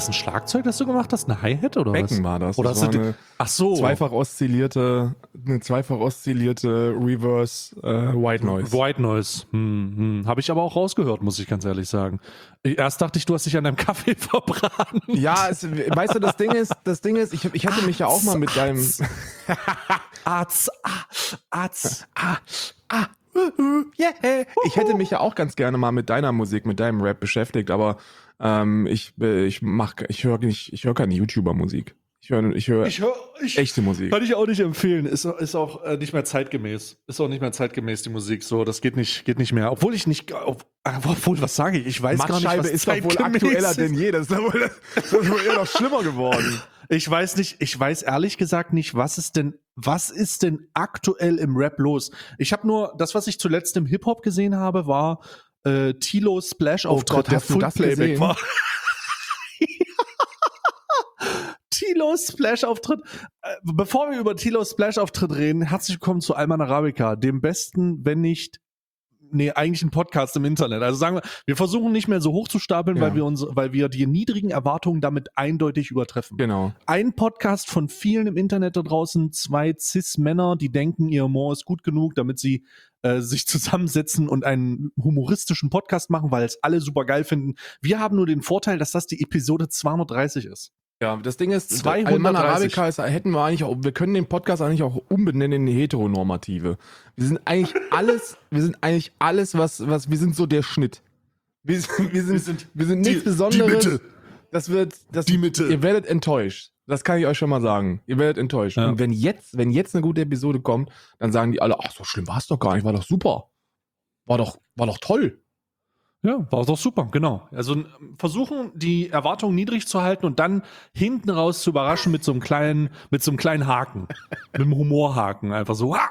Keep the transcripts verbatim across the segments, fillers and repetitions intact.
das ein Schlagzeug, das du gemacht hast? Eine Hi-Hat oder Becken was? war das. Oder das hast war du eine Ach so. zweifach oszillierte, eine zweifach oszillierte Reverse äh, White Noise. White Noise. Hm, hm. Habe ich aber auch rausgehört, muss ich ganz ehrlich sagen. Erst dachte ich, du hast dich an deinem Kaffee verbraten. Ja, es, weißt du, das Ding ist, das Ding ist, ich, ich hatte mich ja auch mal mit deinem Arzt, ah, Arzt, ah, ah. yeah. Ich hätte mich ja auch ganz gerne mal mit deiner Musik, mit deinem Rap beschäftigt, aber ähm, ich, ich mach, ich höre nicht, ich höre keine YouTuber-Musik. Ich höre, ich höre Ich hör, ich, echte Musik. Kann ich auch nicht empfehlen. Ist, ist auch äh, nicht mehr zeitgemäß. Ist auch nicht mehr zeitgemäß, die Musik. So, das geht nicht, geht nicht mehr. Obwohl ich nicht, ob, obwohl, was sage ich? Ich weiß gar nicht, was ist doch wohl aktueller denn je. Das ist doch wohl, das ist wohl eher noch schlimmer geworden. Ich weiß nicht, ich weiß ehrlich gesagt nicht, was ist denn, was ist denn aktuell im Rap los? Ich habe nur, das, was ich zuletzt im Hip-Hop gesehen habe, war äh, Tilos Splash-Auftritt, oh Gott, der hast du das Full Playback gesehen? war. Tilos Splash-Auftritt. Äh, bevor wir über Tilos Splash-Auftritt reden, herzlich willkommen zu Alman Arabica, dem besten, wenn nicht Nee, eigentlich ein Podcast im Internet. Also sagen wir, wir versuchen nicht mehr so hoch zu stapeln, Ja. weil wir uns, weil wir die niedrigen Erwartungen damit eindeutig übertreffen. Genau. Ein Podcast von vielen im Internet da draußen, zwei Cis-Männer, die denken, ihr Humor ist gut genug, damit sie äh, sich zusammensetzen und einen humoristischen Podcast machen, weil es alle super geil finden. Wir haben nur den Vorteil, dass das die Episode zweihundertdreißig ist. Ja, das Ding ist, zweihundertdreißig. Alman Arabica ist, hätten wir eigentlich auch, wir können den Podcast eigentlich auch umbenennen in Heteronormative. Wir sind eigentlich alles, wir sind eigentlich alles, was, was, wir sind so der Schnitt. Wir sind, wir sind, wir sind, wir sind nichts die, Besonderes. Die Mitte. Das wird, das, Die Mitte. Ihr werdet enttäuscht. Das kann ich euch schon mal sagen. Ihr werdet enttäuscht. Ja. Und wenn jetzt, wenn jetzt eine gute Episode kommt, dann sagen die alle, ach, so schlimm war es doch gar nicht, war doch super. War doch, war doch toll. Ja, war doch super, genau. Also versuchen, die Erwartungen niedrig zu halten und dann hinten raus zu überraschen mit so einem kleinen, mit so einem kleinen Haken. mit einem Humorhaken. Einfach so. Ha!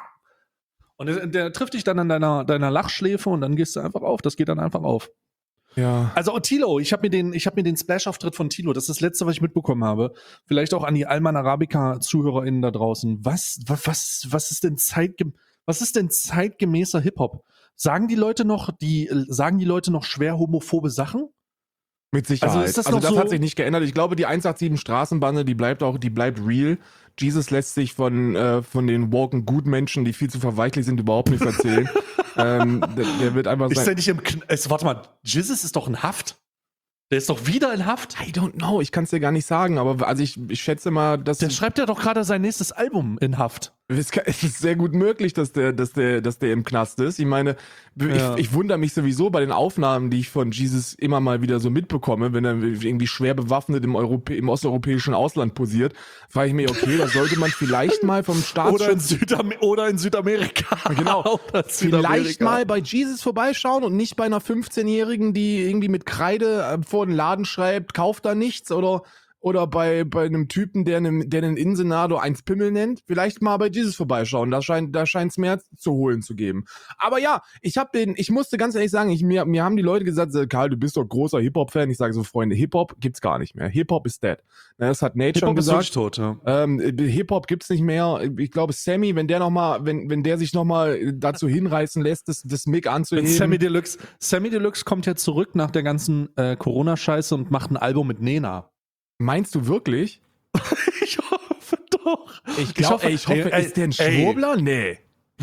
Und der, der trifft dich dann an deiner, deiner Lachschläfe und dann gehst du einfach auf. Das geht dann einfach auf. Ja. Also oh, Tilo, ich habe mir den, ich habe mir den Splash-Auftritt von Tilo, das ist das Letzte, was ich mitbekommen habe. Vielleicht auch an die Alman Arabica-ZuhörerInnen da draußen. Was, was, was, was ist denn zeitgem was ist denn zeitgemäßer Hip-Hop? Sagen die Leute noch, die, sagen die Leute noch schwer homophobe Sachen? Mit Sicherheit. Also ist das also noch das so? hat sich nicht geändert. Ich glaube, die hundertsachtzig Straßenbande, die bleibt auch, die bleibt real. Jesus lässt sich von, äh, von den woken Gutmenschen, die viel zu verweichlich sind, überhaupt nichts erzählen. ähm, der, der wird einfach Ist sein. der nicht im Kn es, Warte mal, Jesus ist doch in Haft? Der ist doch wieder in Haft? I don't know, ich kann es dir gar nicht sagen, aber also ich, ich schätze mal, dass Der schreibt ja doch gerade sein nächstes Album in Haft. es kann- es ist sehr gut möglich, dass der, dass der, dass der im Knast ist. Ich meine, Ja. ich, ich wundere mich sowieso bei den Aufnahmen, die ich von Jesus immer mal wieder so mitbekomme, wenn er irgendwie schwer bewaffnet im, Europä im osteuropäischen Ausland posiert, frage ich mich, okay, da sollte man vielleicht mal vom Oder in, Staatsschutz Südam oder in Südamerika. Genau. Oder vielleicht Südamerika. mal bei Jesus vorbeischauen und nicht bei einer fünfzehnjährigen, die irgendwie mit Kreide äh, vor den Laden schreibt, kauft da nichts, oder oder bei, bei einem Typen, der einen, der einen Innensenator eins Pimmel nennt, vielleicht mal bei Jesus vorbeischauen. Da scheint da scheint's mehr zu holen zu geben. Aber ja, ich habe den, ich musste ganz ehrlich sagen, ich, mir, mir haben die Leute gesagt, Karl, du bist doch großer Hip-Hop-Fan. Ich sage so, Freunde, Hip-Hop gibt's gar nicht mehr. Hip-Hop ist dead. Na, das hat Nate schon Hip-Hop ist wirklich gesagt. tot, ja. Ähm, Hip-Hop gibt's nicht mehr. Ich glaube, Sammy, wenn der noch mal, wenn, wenn der sich noch mal dazu hinreißen lässt, das, das Mic anzuheben. Sammy Deluxe, Sammy Deluxe kommt ja zurück nach der ganzen äh, Corona-Scheiße und macht ein Album mit Nena. Meinst du wirklich? Ich hoffe doch. Ich glaube, ich hoffe, ey, ist der ein ey, Schwurbler? Nee.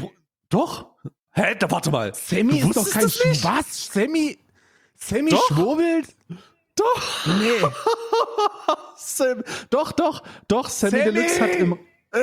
Doch? Hä? Da, warte mal. Sammy Du ist doch wusstest kein das nicht? Sch Was? Sammy? Sammy Doch. schwurbelt? Doch. Nee. Sam, doch, doch, doch. Sammy, Sammy! Deluxe hat im.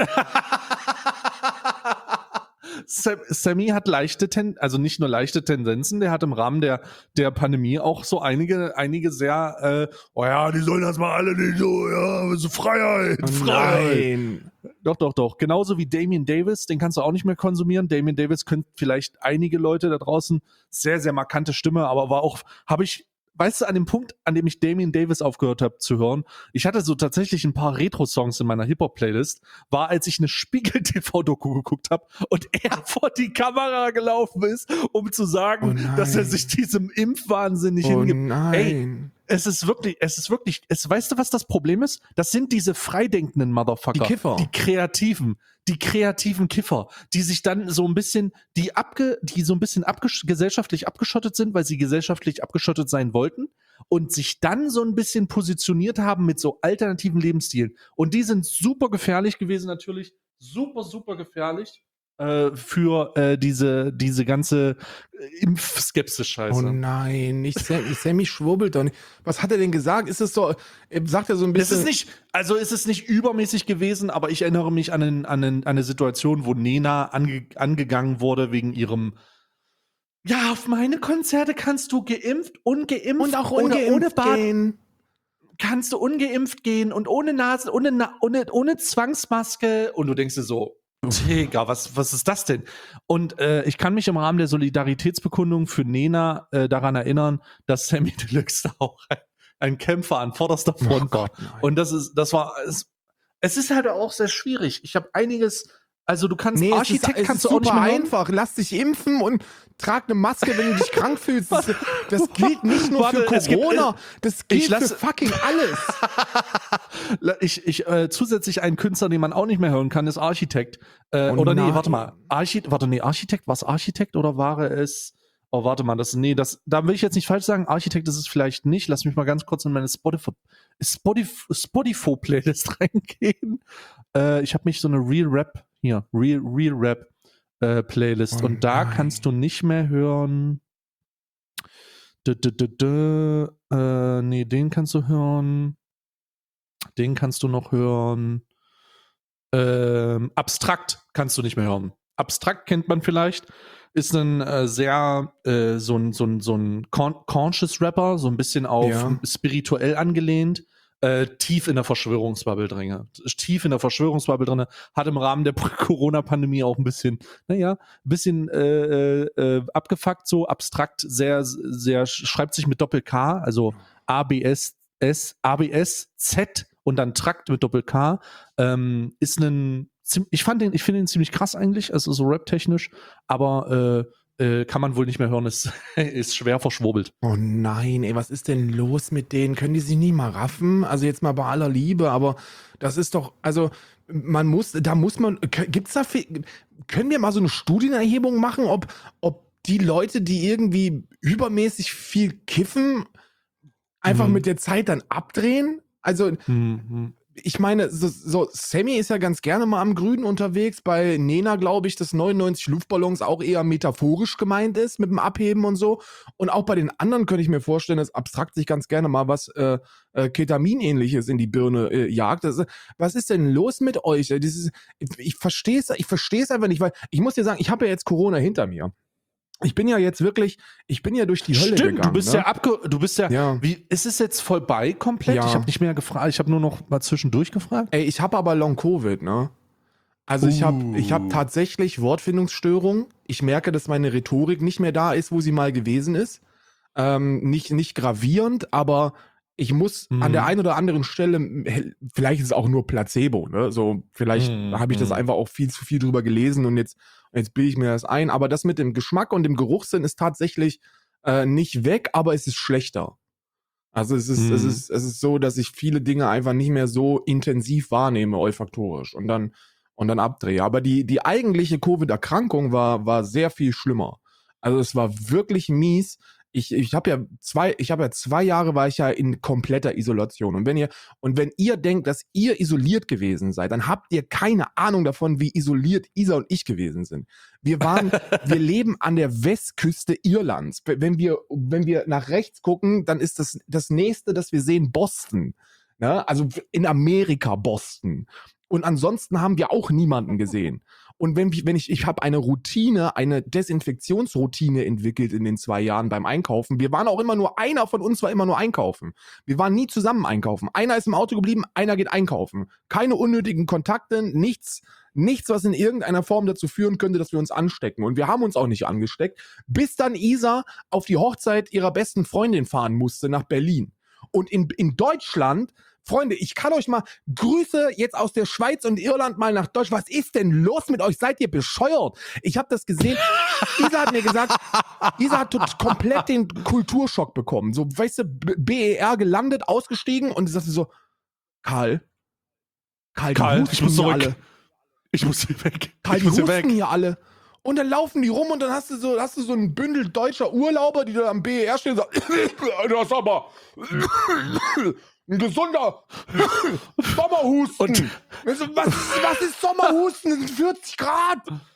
Sam, Sammy hat leichte Ten, also nicht nur leichte Tendenzen, der hat im Rahmen der, der Pandemie auch so einige, einige sehr, äh, oh ja, die sollen das mal alle nicht so, ja, so Freiheit, Oh Freiheit. nein. Doch, doch, doch. Genauso wie Damian Davis, den kannst du auch nicht mehr konsumieren. Damian Davis können vielleicht einige Leute da draußen, sehr, sehr markante Stimme, aber war auch, habe ich, weißt du, an dem Punkt, an dem ich Damian Davis aufgehört habe zu hören, ich hatte so tatsächlich ein paar Retro-Songs in meiner Hip-Hop-Playlist, war, als ich eine Spiegel-T V-Doku geguckt habe und er vor die Kamera gelaufen ist, um zu sagen, Oh nein. dass er sich diesem Impfwahnsinn nicht Oh hingibt. nein. Ey, es ist wirklich, es ist wirklich, es, weißt du, was das Problem ist? Das sind diese freidenkenden Motherfucker. Die Kiffer. Die Kreativen. Die kreativen Kiffer, die sich dann so ein bisschen, die abge, die so ein bisschen abgesch gesellschaftlich abgeschottet sind, weil sie gesellschaftlich abgeschottet sein wollten, und sich dann so ein bisschen positioniert haben mit so alternativen Lebensstilen. Und die sind super gefährlich gewesen, natürlich. Super, super gefährlich äh, für äh, diese, diese ganze äh, Impfskepsis-Scheiße. Oh nein, nicht Sammy, Sammy schwurbelt doch nicht. Was hat er denn gesagt? Ist es so, er sagt er so ein Es bisschen. ist nicht, also es ist nicht übermäßig gewesen, aber ich erinnere mich an, einen, an, einen, an eine Situation, wo Nena ange, angegangen wurde wegen ihrem ja, auf meine Konzerte kannst du geimpft, ungeimpft Und auch oder ungeimpft ohne Bart gehen. kannst du ungeimpft gehen und ohne Nase, ohne, Na- ohne, ohne Zwangsmaske und du denkst dir so, Digga, was, was ist das denn? Und äh, ich kann mich im Rahmen der Solidaritätsbekundung für Nena äh, daran erinnern, dass Sammy Deluxe da auch ein, ein Kämpfer an vorderster Front Oh Gott, war. nein. Und das ist, das war, es, es ist halt auch sehr schwierig. Ich habe einiges, also du kannst Nee, Architekt es ist, kannst es du ist auch nicht super mehr hören. einfach. Lass dich impfen und trag eine Maske, wenn du dich krank fühlst. Das, das gilt nicht nur Warte, für es gibt- Corona, das gilt ich lass- für fucking alles. Ich, ich äh, zusätzlich einen Künstler, den man auch nicht mehr hören kann, ist Architekt. Äh, Oh oder nee, nein. warte mal. Archi warte, nee, Architekt, war es Architekt oder war es. Oh, warte mal, das, nee, das, da will ich jetzt nicht falsch sagen. Architekt ist es vielleicht nicht. Lass mich mal ganz kurz in meine Spotify, Spotify, Spotify-Playlist reingehen. Äh, ich habe mich so eine Real Rap, hier, Real, Real Rap äh, Playlist. Oh und da nein. kannst du nicht mehr hören. Dö, dö, dö, dö. Äh, nee, den kannst du hören. Den kannst du noch hören. Ähm, Abstrakt kannst du nicht mehr hören. Abstrakt kennt man vielleicht. Ist ein äh, sehr äh, so ein so ein so ein con conscious Rapper, so ein bisschen auf Ja. spirituell angelehnt. Äh, tief in der Verschwörungsbubble drinne. Tief in der Verschwörungsbubble drinne. Hat im Rahmen der Corona-Pandemie auch ein bisschen, naja, ein bisschen äh, äh, abgefuckt, so abstrakt, sehr, sehr, schreibt sich mit Doppel-K, also A B S S, A B S Z und dann Trakt mit Doppel-K. Ähm, ist ein, ich fand den, ich finde ihn ziemlich krass eigentlich, also so rap-technisch, aber äh, äh, kann man wohl nicht mehr hören, ist, ist schwer verschwurbelt. Oh nein, ey, was ist denn los mit denen? Können die sich nie mal raffen? Also jetzt mal bei aller Liebe, aber das ist doch, also man muss, da muss man, k- gibt's da, viel- können wir mal so eine Studienerhebung machen, ob, ob die Leute, die irgendwie übermäßig viel kiffen, einfach Mhm. mit der Zeit dann abdrehen? Also Mhm. ich meine, so, so Sammy ist ja ganz gerne mal am Grünen unterwegs. Bei Nena glaube ich, dass neunundneunzig Luftballons auch eher metaphorisch gemeint ist mit dem Abheben und so. Und auch bei den anderen könnte ich mir vorstellen, dass abstrakt sich ganz gerne mal was äh, äh, Ketamin-ähnliches in die Birne äh, jagt. Das, was ist denn los mit euch? Das ist, ich ich verstehe es ich versteh's einfach nicht, weil ich muss dir sagen, ich habe ja jetzt Corona hinter mir. Ich bin ja jetzt wirklich, ich bin ja durch die Hölle Stimmt, gegangen. du bist ne? ja abge, du bist ja, Ja. wie, ist es jetzt vorbei komplett? Ja. Ich habe nicht mehr gefragt, ich habe nur noch mal zwischendurch gefragt. Ey, ich habe aber Long-Covid, ne? Also ich habe ich hab Uh. tatsächlich Wortfindungsstörungen. Ich merke, dass meine Rhetorik nicht mehr da ist, wo sie mal gewesen ist. Ähm, nicht, nicht gravierend, aber ich muss Mhm. an der einen oder anderen Stelle, vielleicht ist es auch nur Placebo, ne? So, vielleicht Mhm. habe ich das einfach auch viel zu viel drüber gelesen und jetzt, jetzt bilde ich mir das ein. Aber das mit dem Geschmack und dem Geruchssinn ist tatsächlich äh, nicht weg, aber es ist schlechter. Also es ist, es Mhm. ist, es ist so, dass ich viele Dinge einfach nicht mehr so intensiv wahrnehme, olfaktorisch und dann, und dann abdrehe. Aber die, die eigentliche Covid-Erkrankung war, war sehr viel schlimmer. Also es war wirklich mies. Ich, ich habe ja zwei, ich habe ja zwei Jahre war ich ja in kompletter Isolation. Und wenn ihr, und wenn ihr denkt, dass ihr isoliert gewesen seid, dann habt ihr keine Ahnung davon, wie isoliert Isa und ich gewesen sind. Wir waren, wir leben an der Westküste Irlands. Wenn wir, wenn wir nach rechts gucken, dann ist das, das nächste, das wir sehen, Boston. Ne? Also in Amerika Boston. Und ansonsten haben wir auch niemanden gesehen. Und wenn, wenn ich, ich habe eine Routine, eine Desinfektionsroutine entwickelt in den zwei Jahren beim Einkaufen. Wir waren auch immer nur, einer von uns war immer nur einkaufen. Wir waren nie zusammen einkaufen. Einer ist im Auto geblieben, einer geht einkaufen. Keine unnötigen Kontakte, nichts, nichts, was in irgendeiner Form dazu führen könnte, dass wir uns anstecken. Und wir haben uns auch nicht angesteckt, bis dann Isa auf die Hochzeit ihrer besten Freundin fahren musste nach Berlin. Und in, in Deutschland, Freunde, ich kann euch mal Grüße jetzt aus der Schweiz und Irland mal nach Deutschland. Was ist denn los mit euch? Seid ihr bescheuert? Ich habe das gesehen. Isa hat mir gesagt, Isa hat tot- komplett den Kulturschock bekommen. So, weißt du, B- BER gelandet, ausgestiegen und sie sagte so, Karl, Karl, die Karl, husten ich muss hier zurück. alle. Ich muss hier weg. Karl, ich die muss hier husten weg. hier alle. Und dann laufen die rum und dann hast du so, hast du so ein Bündel deutscher Urlauber, die da am B E R stehen und sagen, das ist aber ein gesunder Sommerhusten. Und was, was ist Sommerhusten? Es sind vierzig Grad.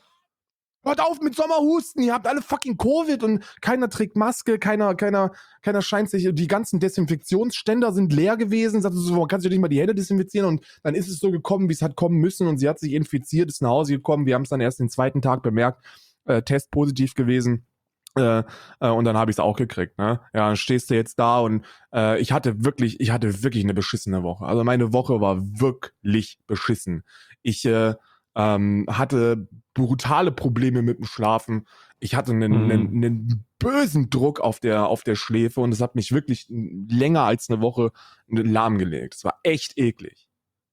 Hört auf mit Sommerhusten, ihr habt alle fucking Covid und keiner trägt Maske, keiner, keiner, keiner scheint sich, die ganzen Desinfektionsständer sind leer gewesen, sagst du so, man kann sich nicht mal die Hände desinfizieren und dann ist es so gekommen, wie es hat kommen müssen und sie hat sich infiziert, ist nach Hause gekommen, wir haben es dann erst den zweiten Tag bemerkt, äh, Test positiv gewesen. Äh, äh, und dann habe ich es auch gekriegt, ne? Ja, dann stehst du jetzt da und äh, ich hatte wirklich, ich hatte wirklich eine beschissene Woche. Also meine Woche war wirklich beschissen. Ich äh, ähm, hatte brutale Probleme mit dem Schlafen. Ich hatte einen, Mhm. einen, einen bösen Druck auf der, auf der Schläfe und es hat mich wirklich länger als eine Woche lahmgelegt. Es war echt eklig.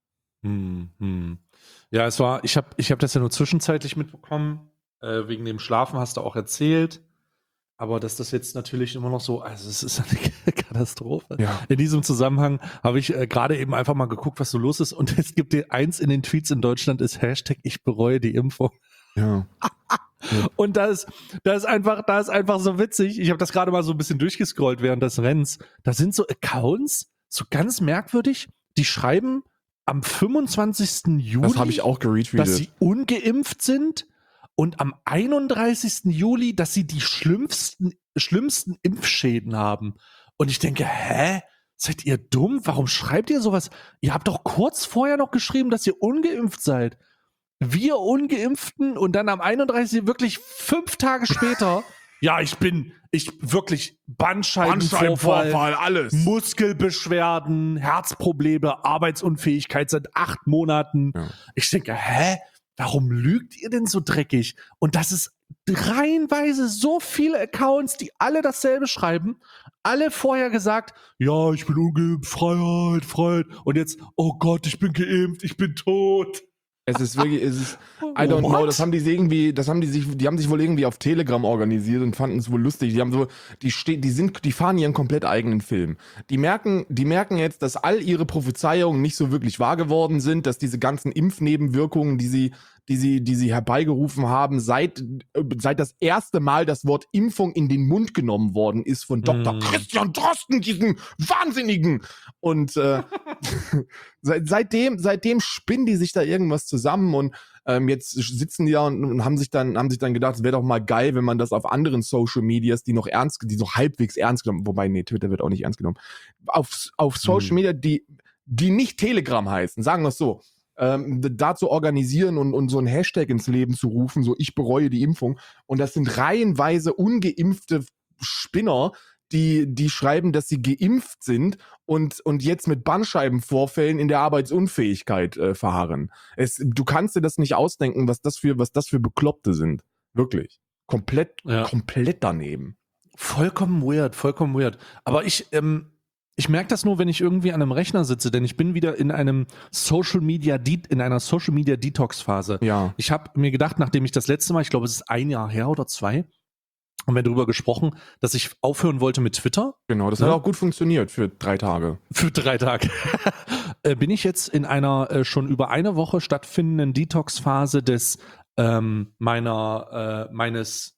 Hm, hm. Ja, es war, ich habe ich hab das ja nur zwischenzeitlich mitbekommen. Äh, wegen dem Schlafen hast du auch erzählt. Aber dass das jetzt natürlich immer noch so, also es ist eine Katastrophe. Ja. In diesem Zusammenhang habe ich äh, gerade eben einfach mal geguckt, was so los ist. Und es gibt dir eins in den Tweets in Deutschland ist Hashtag ich bereue die Impfung. Ja. Und da ist, da ist einfach, da ist einfach so witzig. Ich habe das gerade mal so ein bisschen durchgescrollt während des Rennens. Da sind so Accounts, so ganz merkwürdig, die schreiben am fünfundzwanzigsten Juli, Das habe ich auch geretweetet. dass sie ungeimpft sind und am einunddreißigsten Juli, dass sie die schlimmsten, schlimmsten Impfschäden haben. Und ich denke, hä? Seid ihr dumm? Warum schreibt ihr sowas? Ihr habt doch kurz vorher noch geschrieben, dass ihr ungeimpft seid. Wir Ungeimpften und dann am einunddreißigsten wirklich fünf Tage später, ja, ich bin, ich wirklich Bandscheibenvorfall, Bandscheibenvorfall, alles. Muskelbeschwerden, Herzprobleme, Arbeitsunfähigkeit seit acht Monaten. Ja. Ich denke, hä? Warum lügt ihr denn so dreckig? Und das ist reihenweise so viele Accounts, die alle dasselbe schreiben, alle vorher gesagt, ja, ich bin ungeimpft, Freiheit, Freiheit. Und jetzt, oh Gott, ich bin geimpft, ich bin tot. Es ist wirklich, es ist, I don't know, das haben die irgendwie, das haben die sich, die haben sich wohl irgendwie auf Telegram organisiert und fanden es wohl lustig. Die haben so, die stehen, die sind, die fahren ihren komplett eigenen Film. Die merken, die merken jetzt, dass all ihre Prophezeiungen nicht so wirklich wahr geworden sind, dass diese ganzen Impfnebenwirkungen, die sie, die sie, die sie herbeigerufen haben, seit, seit das erste Mal das Wort Impfung in den Mund genommen worden ist von Doktor Mm. Christian Drosten, diesen Wahnsinnigen. Und äh, seit, seitdem, seitdem spinnen die sich da irgendwas zusammen und ähm, jetzt sitzen die da und, und haben sich dann, haben sich dann gedacht, es wäre doch mal geil, wenn man das auf anderen Social Medias, die noch ernst, die noch halbwegs ernst genommen, wobei, nee, Twitter wird auch nicht ernst genommen, auf, auf Social Mhm. Media, die, die nicht Telegram heißen, sagen wir es so, ähm, da zu organisieren und, und so ein Hashtag ins Leben zu rufen, so ich bereue die Impfung. Und das sind reihenweise ungeimpfte Spinner, die, die schreiben, dass sie geimpft sind und, und jetzt mit Bandscheibenvorfällen in der Arbeitsunfähigkeit äh, verharren. Es, du kannst dir das nicht ausdenken, was das für, was das für Bekloppte sind. Wirklich. Komplett, Ja. komplett daneben. Vollkommen weird, vollkommen weird. Aber ich, ähm, ich merke das nur, wenn ich irgendwie an einem Rechner sitze, denn ich bin wieder in einem Social Media, De- in einer Social Media Detox Phase. Ja. Ich habe mir gedacht, nachdem ich das letzte Mal, ich glaube, es ist ein Jahr her oder zwei, haben wir darüber gesprochen, dass ich aufhören wollte mit Twitter Genau, das Ja. hat auch gut funktioniert für drei Tage. für drei Tage. äh, bin ich jetzt in einer äh, schon über eine Woche stattfindenden Detox-Phase des ähm, meiner äh, meines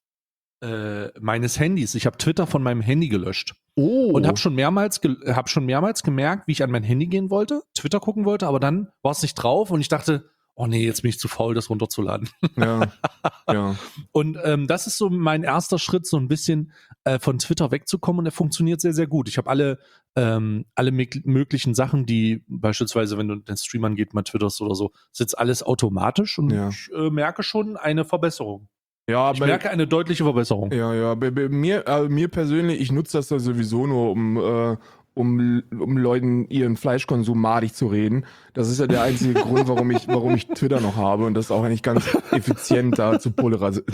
äh, meines Handys. Ich habe Twitter von meinem Handy gelöscht. Oh. Und habe schon mehrmals ge- hab schon mehrmals gemerkt, wie ich an mein Handy gehen wollte, Twitter gucken wollte, aber dann war es nicht drauf und ich dachte, oh nee, jetzt bin ich zu faul, das runterzuladen. Ja. Ja. Und ähm, das ist so mein erster Schritt, so ein bisschen äh, von Twitter wegzukommen und der funktioniert sehr, sehr gut. Ich habe alle, ähm, alle mö- möglichen Sachen, die beispielsweise, wenn du den Stream angeht, mal twitterst oder so, ist jetzt alles automatisch und Ja. ich äh, merke schon eine Verbesserung. Ja, Ich aber merke eine deutliche Verbesserung. Ja, ja, bei, bei mir, äh, mir persönlich, ich nutze das ja sowieso nur, um, äh, um, um Leuten ihren Fleischkonsum madig zu reden. Das ist ja der einzige Grund, warum ich, warum ich Twitter noch habe und das ist auch eigentlich ganz effizient da zu polarisieren,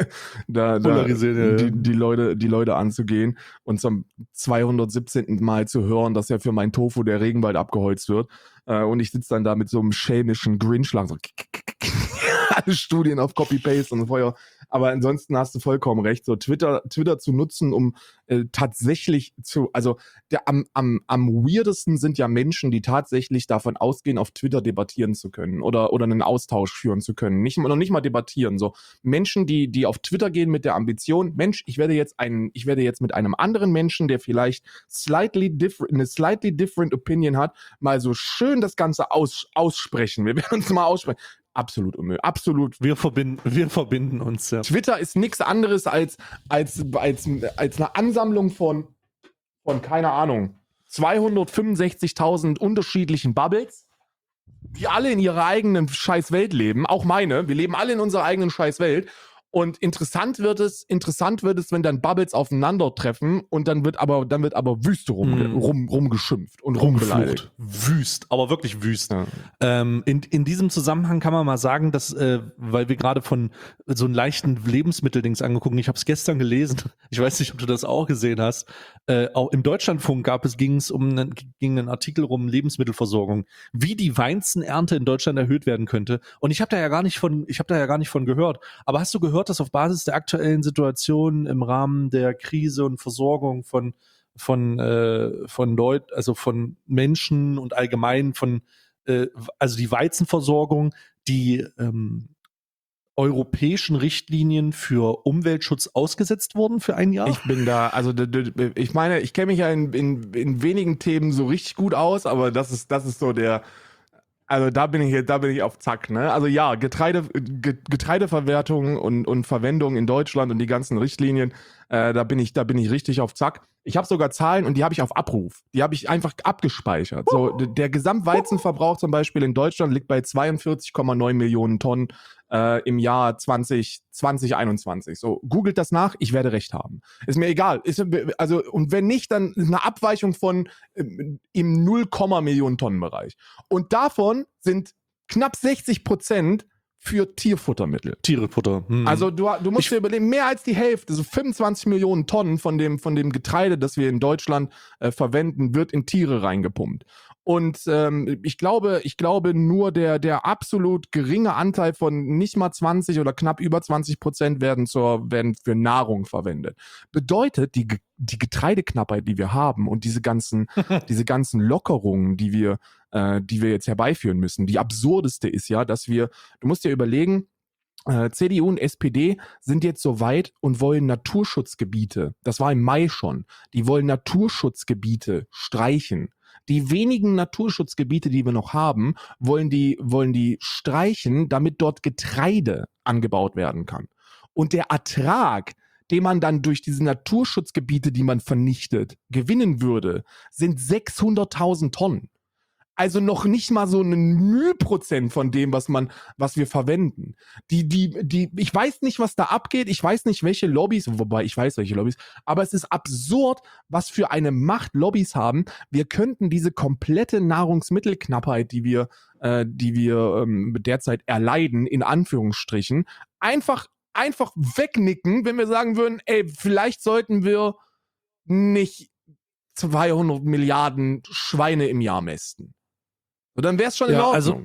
da, da Polarisieren, ja, ja. die, die Leute, die Leute anzugehen und zum zweihundertsiebzehnten Mal zu hören, dass ja für mein Tofu der Regenwald abgeholzt wird. Äh, und ich sitze dann da mit so einem schelmischen Grinch-Lang so alle Studien auf Copy-Paste und Feuer. Aber ansonsten hast du vollkommen recht. So Twitter, Twitter zu nutzen, um äh, tatsächlich zu, also der, am, am, am weirdesten sind ja Menschen, die tatsächlich davon ausgehen, auf Twitter debattieren zu können oder, oder einen Austausch führen zu können. Nicht, noch nicht mal debattieren. So Menschen, die, die auf Twitter gehen mit der Ambition, Mensch, ich werde jetzt einen, ich werde jetzt mit einem anderen Menschen, der vielleicht slightly different, eine slightly different opinion hat, mal so schön das Ganze aus, aussprechen. Wir werden uns mal aussprechen. Absolut unmöglich. Absolut. Wir verbinden, wir verbinden uns, ja. Twitter ist nichts anderes als, als, als, als eine Ansammlung von, von, keine Ahnung, zweihundertfünfundsechzigtausend unterschiedlichen Bubbles, die alle in ihrer eigenen scheiß Welt leben. Auch meine. Wir leben alle in unserer eigenen scheiß Welt. Und interessant wird es, interessant wird es, wenn dann Bubbles aufeinandertreffen und dann wird aber, dann wird aber Wüste rum, Mm. rum, rumgeschimpft und rumbeleidigt. Wüst, aber wirklich wüst. Ja. Ähm, in, in diesem Zusammenhang kann man mal sagen, dass, äh, weil wir gerade von so einem leichten Lebensmitteldings angeguckt, ich habe es gestern gelesen, ich weiß nicht, ob du das auch gesehen hast, äh, auch im Deutschlandfunk gab es, ging es um einen, ging einen Artikel rum Lebensmittelversorgung, wie die Weizenernte in Deutschland erhöht werden könnte. Und ich habe da ja gar nicht von, ich habe da ja gar nicht von gehört. Aber hast du gehört, dass auf Basis der aktuellen Situation im Rahmen der Krise und Versorgung von von äh, von Leuten, also von Menschen und allgemein von äh, also die Weizenversorgung, die ähm, europäischen Richtlinien für Umweltschutz ausgesetzt wurden für ein Jahr? Ich bin da, also d- d- ich meine, ich kenne mich ja in, in, in wenigen Themen so richtig gut aus, aber das ist, das ist so der, also da bin ich jetzt, da bin ich auf Zack, ne? Also ja, Getreide, Ge- Getreideverwertung und, und Verwendung in Deutschland und die ganzen Richtlinien, äh, da bin ich, da bin ich richtig auf Zack. Ich habe sogar Zahlen und die habe ich auf Abruf. Die habe ich einfach abgespeichert. So, d- der Gesamtweizenverbrauch zum Beispiel in Deutschland liegt bei zweiundvierzig Komma neun Millionen Tonnen äh, im Jahr zwanzig einundzwanzig. So, googelt das nach, ich werde recht haben. Ist mir egal. Ist, also, und wenn nicht, dann eine Abweichung von ähm, im null, Millionen Tonnen Bereich. Und davon sind knapp sechzig Prozent für Tierfuttermittel. Tierefutter. Hm. Also du, du musst Ich- dir überlegen, mehr als die Hälfte, so fünfundzwanzig Millionen Tonnen von dem, von dem Getreide, das wir in Deutschland äh, verwenden, wird in Tiere reingepumpt. Und ähm, ich glaube, ich glaube nur der, der absolut geringe Anteil von nicht mal zwanzig oder knapp über zwanzig Prozent werden zur, werden für Nahrung verwendet. Bedeutet, die, Ge- die Getreideknappheit, die wir haben und diese ganzen, diese ganzen Lockerungen, die wir, äh, die wir jetzt herbeiführen müssen, die absurdeste ist ja, dass wir, du musst dir überlegen, äh, C D U und S P D sind jetzt so weit und wollen Naturschutzgebiete, das war im Mai schon, die wollen Naturschutzgebiete streichen. Die wenigen Naturschutzgebiete, die wir noch haben, wollen die, wollen die streichen, damit dort Getreide angebaut werden kann. Und der Ertrag, den man dann durch diese Naturschutzgebiete, die man vernichtet, gewinnen würde, sind sechshunderttausend Tonnen. Also noch nicht mal so ein Mühprozent von dem, was man, was wir verwenden. Die, die, die, ich weiß nicht, was da abgeht. Ich weiß nicht, welche Lobbys, wobei ich weiß, welche Lobbys, aber es ist absurd, was für eine Macht Lobbys haben. Wir könnten diese komplette Nahrungsmittelknappheit, die wir, äh, die wir ähm, derzeit erleiden, in Anführungsstrichen, einfach, einfach wegnicken, wenn wir sagen würden, ey, vielleicht sollten wir nicht zweihundert Milliarden Schweine im Jahr mästen. Und dann wäre es schon in Ja, Ordnung. also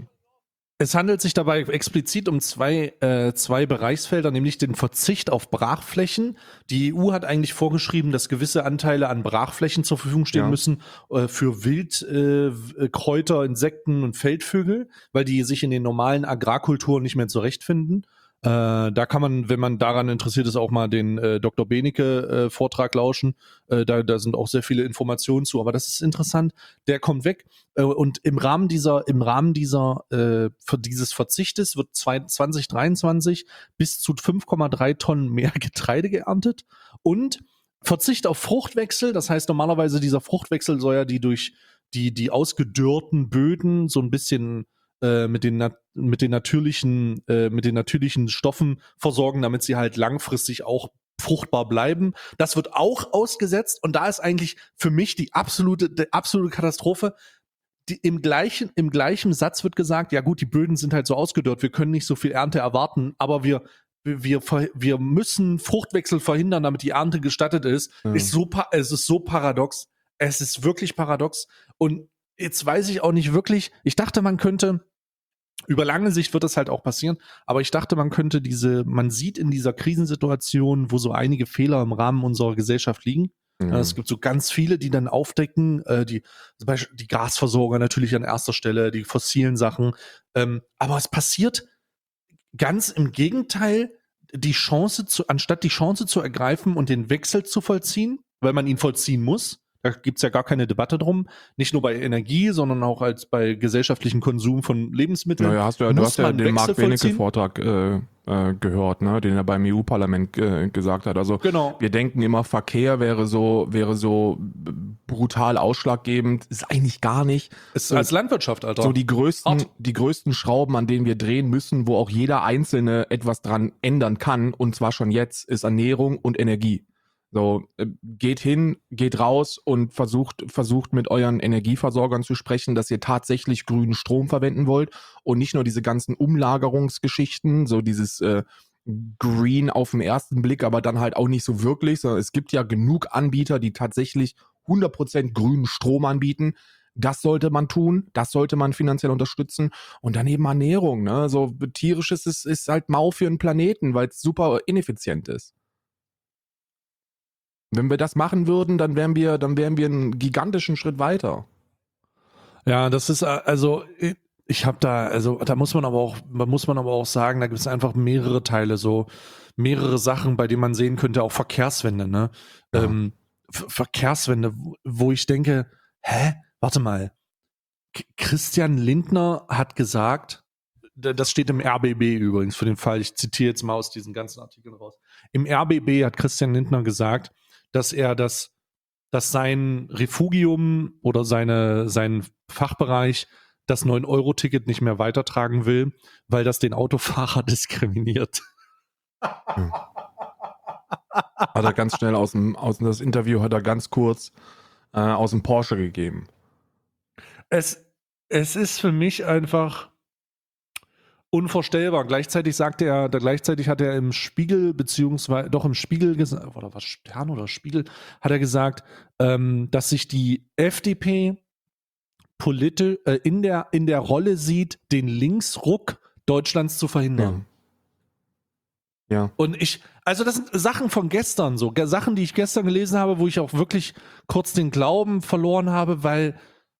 es handelt sich dabei explizit um zwei, äh, zwei Bereichsfelder, nämlich den Verzicht auf Brachflächen. Die E U hat eigentlich vorgeschrieben, dass gewisse Anteile an Brachflächen zur Verfügung stehen Ja. müssen äh, für Wildkräuter, äh, Kräuter, Insekten und Feldvögel, weil die sich in den normalen Agrarkulturen nicht mehr zurechtfinden. Äh, da kann man, wenn man daran interessiert ist, auch mal den äh, Doktor Benecke äh, Vortrag lauschen. Äh, da, da sind auch sehr viele Informationen zu. Aber das ist interessant. Der kommt weg. Äh, und im Rahmen dieser, im Rahmen dieser, äh, für dieses Verzichtes wird zwanzig dreiundzwanzig bis zu fünf Komma drei Tonnen mehr Getreide geerntet und Verzicht auf Fruchtwechsel. Das heißt, normalerweise dieser Fruchtwechsel soll ja die durch die, die ausgedörrten Böden so ein bisschen äh, mit den, nat- mit den natürlichen, äh, mit den natürlichen Stoffen versorgen, damit sie halt langfristig auch fruchtbar bleiben. Das wird auch ausgesetzt und da ist eigentlich für mich die absolute, die absolute Katastrophe. Die, im gleichen, im gleichen Satz wird gesagt, ja gut, die Böden sind halt so ausgedörrt, wir können nicht so viel Ernte erwarten, aber wir, wir, wir, wir müssen Fruchtwechsel verhindern, damit die Ernte gestattet ist. Ja. Ist so, pa- es ist so paradox. Es ist wirklich paradox. Und jetzt weiß ich auch nicht wirklich, ich dachte, man könnte Über lange Sicht wird das halt auch passieren, aber ich dachte, man könnte diese, man sieht in dieser Krisensituation, wo so einige Fehler im Rahmen unserer Gesellschaft liegen. Mhm. Ja, es gibt so ganz viele, die dann aufdecken, äh, die, zum Beispiel die Gasversorger natürlich an erster Stelle, die fossilen Sachen. Ähm, aber es passiert ganz im Gegenteil, die Chance zu, anstatt die Chance zu ergreifen und den Wechsel zu vollziehen, weil man ihn vollziehen muss. Da gibt's ja gar keine Debatte drum. Nicht nur bei Energie, sondern auch als bei gesellschaftlichen Konsum von Lebensmitteln. Naja, hast du, ja, du muss hast ja man den Wechsel Mark vollziehen. Benecke-Vortrag äh, äh, gehört, ne, den er beim E U-Parlament äh, gesagt hat. Also Genau. wir denken immer, Verkehr wäre so, wäre so b- brutal ausschlaggebend. Ist eigentlich gar nicht. Ist So- als Landwirtschaft, Alter. So die größten, Hart. die größten Schrauben, an denen wir drehen müssen, wo auch jeder Einzelne etwas dran ändern kann, und zwar schon jetzt, ist Ernährung und Energie. So, äh, geht hin, geht raus und versucht, versucht mit euren Energieversorgern zu sprechen, dass ihr tatsächlich grünen Strom verwenden wollt und nicht nur diese ganzen Umlagerungsgeschichten, so dieses äh, Green auf den ersten Blick, aber dann halt auch nicht so wirklich, sondern es gibt ja genug Anbieter, die tatsächlich hundert Prozent grünen Strom anbieten. Das sollte man tun, das sollte man finanziell unterstützen. Und daneben Ernährung, ne? So tierisches ist, ist halt mau für einen Planeten, weil es super ineffizient ist. Wenn wir das machen würden, dann wären wir, dann wären wir einen gigantischen Schritt weiter. Ja, das ist äh, also ich- ich habe da also da muss man aber auch da muss man aber auch sagen, da gibt es einfach mehrere Teile, so mehrere Sachen, bei denen man sehen könnte, auch Verkehrswende, ne? Ja. Ähm, Ver- Verkehrswende, wo- wo ich denke, hä, warte mal, K- Christian Lindner hat gesagt, d- das steht im R B B übrigens für den Fall, ich zitiere jetzt mal aus diesen ganzen Artikeln raus. Im R B B hat Christian Lindner gesagt, dass er das, dass sein Refugium oder seine, sein Fachbereich das neun Euro Ticket nicht mehr weitertragen will, weil das den Autofahrer diskriminiert. Hat er ganz schnell aus dem, aus das Interview hat er ganz kurz äh, aus dem Porsche gegeben. Es, es ist für mich einfach unvorstellbar. Gleichzeitig sagte er, da gleichzeitig hat er im Spiegel, beziehungsweise doch im Spiegel gesagt, oder was, Stern oder Spiegel, hat er gesagt, ähm, dass sich die F D P politisch äh, in, der, in der Rolle sieht, den Linksruck Deutschlands zu verhindern. Ja. Ja. Und ich, also das sind Sachen von gestern, so ge- Sachen, die ich gestern gelesen habe, wo ich auch wirklich kurz den Glauben verloren habe, weil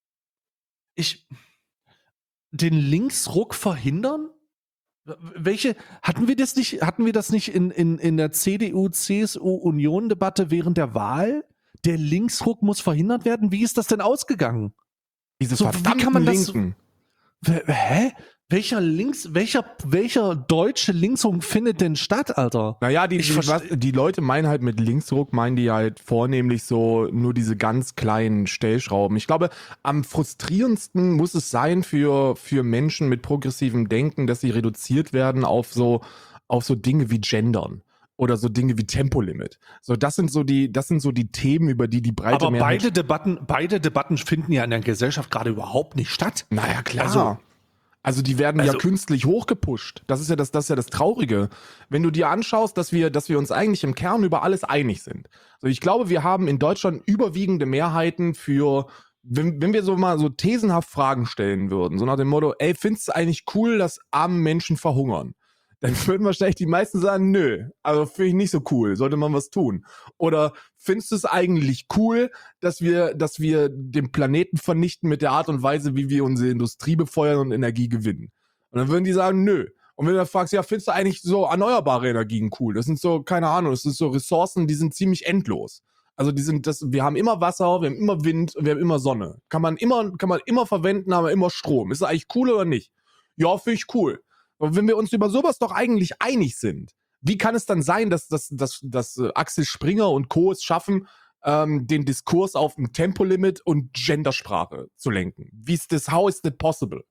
ich den Linksruck verhindern? W- Welche, hatten wir das nicht, hatten wir das nicht in, in, in der C D U-C S U-Union-Debatte während der Wahl? Der Linksruck muss verhindert werden? Wie ist das denn ausgegangen? Diese So, wie verdammten kann man das- Linken. W- Hä? Welcher Links, welcher, welcher deutsche Linksruck findet denn statt, Alter? Naja, die, Ich die, verste- was, die Leute meinen halt mit Linksruck, meinen die halt vornehmlich so nur diese ganz kleinen Stellschrauben. Ich glaube, am frustrierendsten muss es sein für, für Menschen mit progressivem Denken, dass sie reduziert werden auf so, auf so Dinge wie Gendern oder so Dinge wie Tempolimit. So, das sind so die, das sind so die Themen, über die die breite Aber Mehrheit... beide Debatten, beide Debatten finden ja in der Gesellschaft gerade überhaupt nicht statt. Naja, klar. Also- Also, also die werden Also- ja künstlich hochgepusht. Das ist ja das, das ist ja das Traurige. Wenn du dir anschaust, dass wir, dass wir uns eigentlich im Kern über alles einig sind. Also ich glaube, wir haben in Deutschland überwiegende Mehrheiten für, wenn, wenn wir so mal so thesenhaft Fragen stellen würden, so nach dem Motto, ey, findest du eigentlich cool, dass arme Menschen verhungern? Dann würden wahrscheinlich die meisten sagen, nö, also finde ich nicht so cool, sollte man was tun. Oder findest du es eigentlich cool, dass wir, dass wir den Planeten vernichten mit der Art und Weise, wie wir unsere Industrie befeuern und Energie gewinnen? Und dann würden die sagen, nö. Und wenn du dann fragst, ja, findest du eigentlich so erneuerbare Energien cool? Das sind so, keine Ahnung, das sind so Ressourcen, die sind ziemlich endlos. Also die sind das, wir haben immer Wasser, wir haben immer Wind und wir haben immer Sonne. Kann man immer, kann man immer verwenden, haben wir immer Strom. Ist das eigentlich cool oder nicht? Ja, finde ich cool. Aber wenn wir uns über sowas doch eigentlich einig sind, wie kann es dann sein, dass, dass, dass, dass äh, Axel Springer und Co. es schaffen, ähm, den Diskurs auf ein Tempolimit und Gendersprache zu lenken? Wie ist das, how is that possible?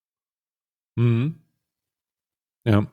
Mhm. Ja.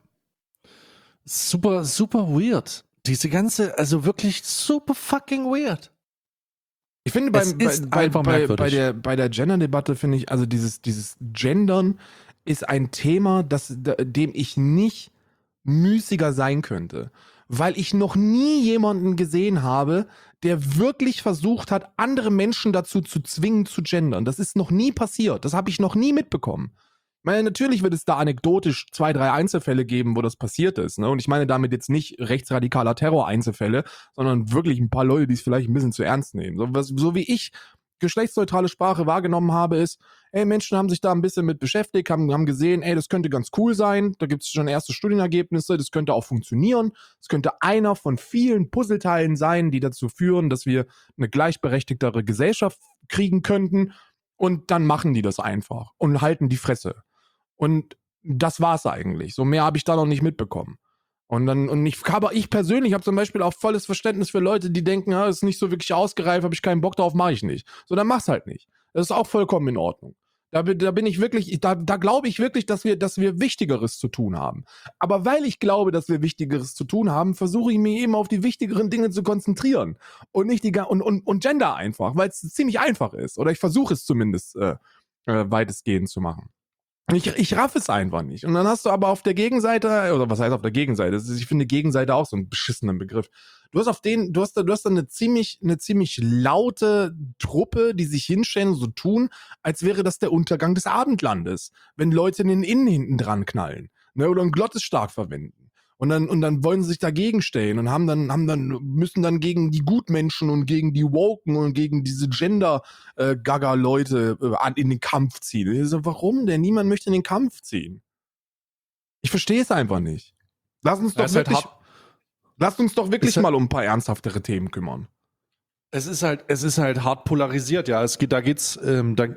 Super, super weird. Diese ganze, also wirklich super fucking weird. Ich finde, Es beim, bei, ist bei, einfach bei, merkwürdig. bei der, bei der Gender-Debatte finde ich, also dieses, dieses Gendern ist ein Thema, das, dem ich nicht müßiger sein könnte. Weil ich noch nie jemanden gesehen habe, der wirklich versucht hat, andere Menschen dazu zu zwingen, zu gendern. Das ist noch nie passiert. Das habe ich noch nie mitbekommen. meine, natürlich wird es da anekdotisch zwei, drei Einzelfälle geben, wo das passiert ist. Ne? Und ich meine damit jetzt nicht rechtsradikaler Terror-Einzelfälle, sondern wirklich ein paar Leute, die es vielleicht ein bisschen zu ernst nehmen. So, was, so wie ich geschlechtsneutrale Sprache wahrgenommen habe, ist, ey, Menschen haben sich da ein bisschen mit beschäftigt, haben, haben gesehen, ey, das könnte ganz cool sein, da gibt es schon erste Studienergebnisse, das könnte auch funktionieren, es könnte einer von vielen Puzzleteilen sein, die dazu führen, dass wir eine gleichberechtigtere Gesellschaft kriegen könnten, und dann machen die das einfach und halten die Fresse. Und das war's eigentlich. So mehr habe ich da noch nicht mitbekommen. Und dann, und ich, aber ich persönlich habe zum Beispiel auch volles Verständnis für Leute, die denken, ja, ist nicht so wirklich ausgereift, habe ich keinen Bock drauf, mache ich nicht. So, dann mach's halt nicht. Das ist auch vollkommen in Ordnung. Da, da bin ich wirklich, da, da glaube ich wirklich, dass wir, dass wir Wichtigeres zu tun haben. Aber weil ich glaube, dass wir Wichtigeres zu tun haben, versuche ich mich eben auf die wichtigeren Dinge zu konzentrieren. Und nicht die, und, und, und Gender einfach, weil es ziemlich einfach ist. Oder ich versuche es zumindest äh, äh, weitestgehend zu machen. Ich, ich raff es einfach nicht. Und dann hast du aber auf der Gegenseite, oder was heißt auf der Gegenseite? Das ist, ich finde Gegenseite auch so einen beschissenen Begriff. Du hast auf den, du hast da, du hast da eine ziemlich, eine ziemlich laute Truppe, die sich hinstellen und so tun, als wäre das der Untergang des Abendlandes, wenn Leute in den Innen hinten dran knallen, ne, oder einen Glottesstark verwenden. Und dann, und dann wollen sie sich dagegen stellen und haben dann, haben dann, müssen dann gegen die Gutmenschen und gegen die Woken und gegen diese Gender-Gaga-Leute äh, in den Kampf ziehen. Ich so, warum denn? Niemand möchte in den Kampf ziehen. Ich verstehe es einfach nicht. Lass uns doch Das ist halt wirklich, hart- lasst uns doch wirklich Ist halt- mal um ein paar ernsthaftere Themen kümmern. Es ist halt, es ist halt hart polarisiert, ja. Es geht, da geht's, ähm, da,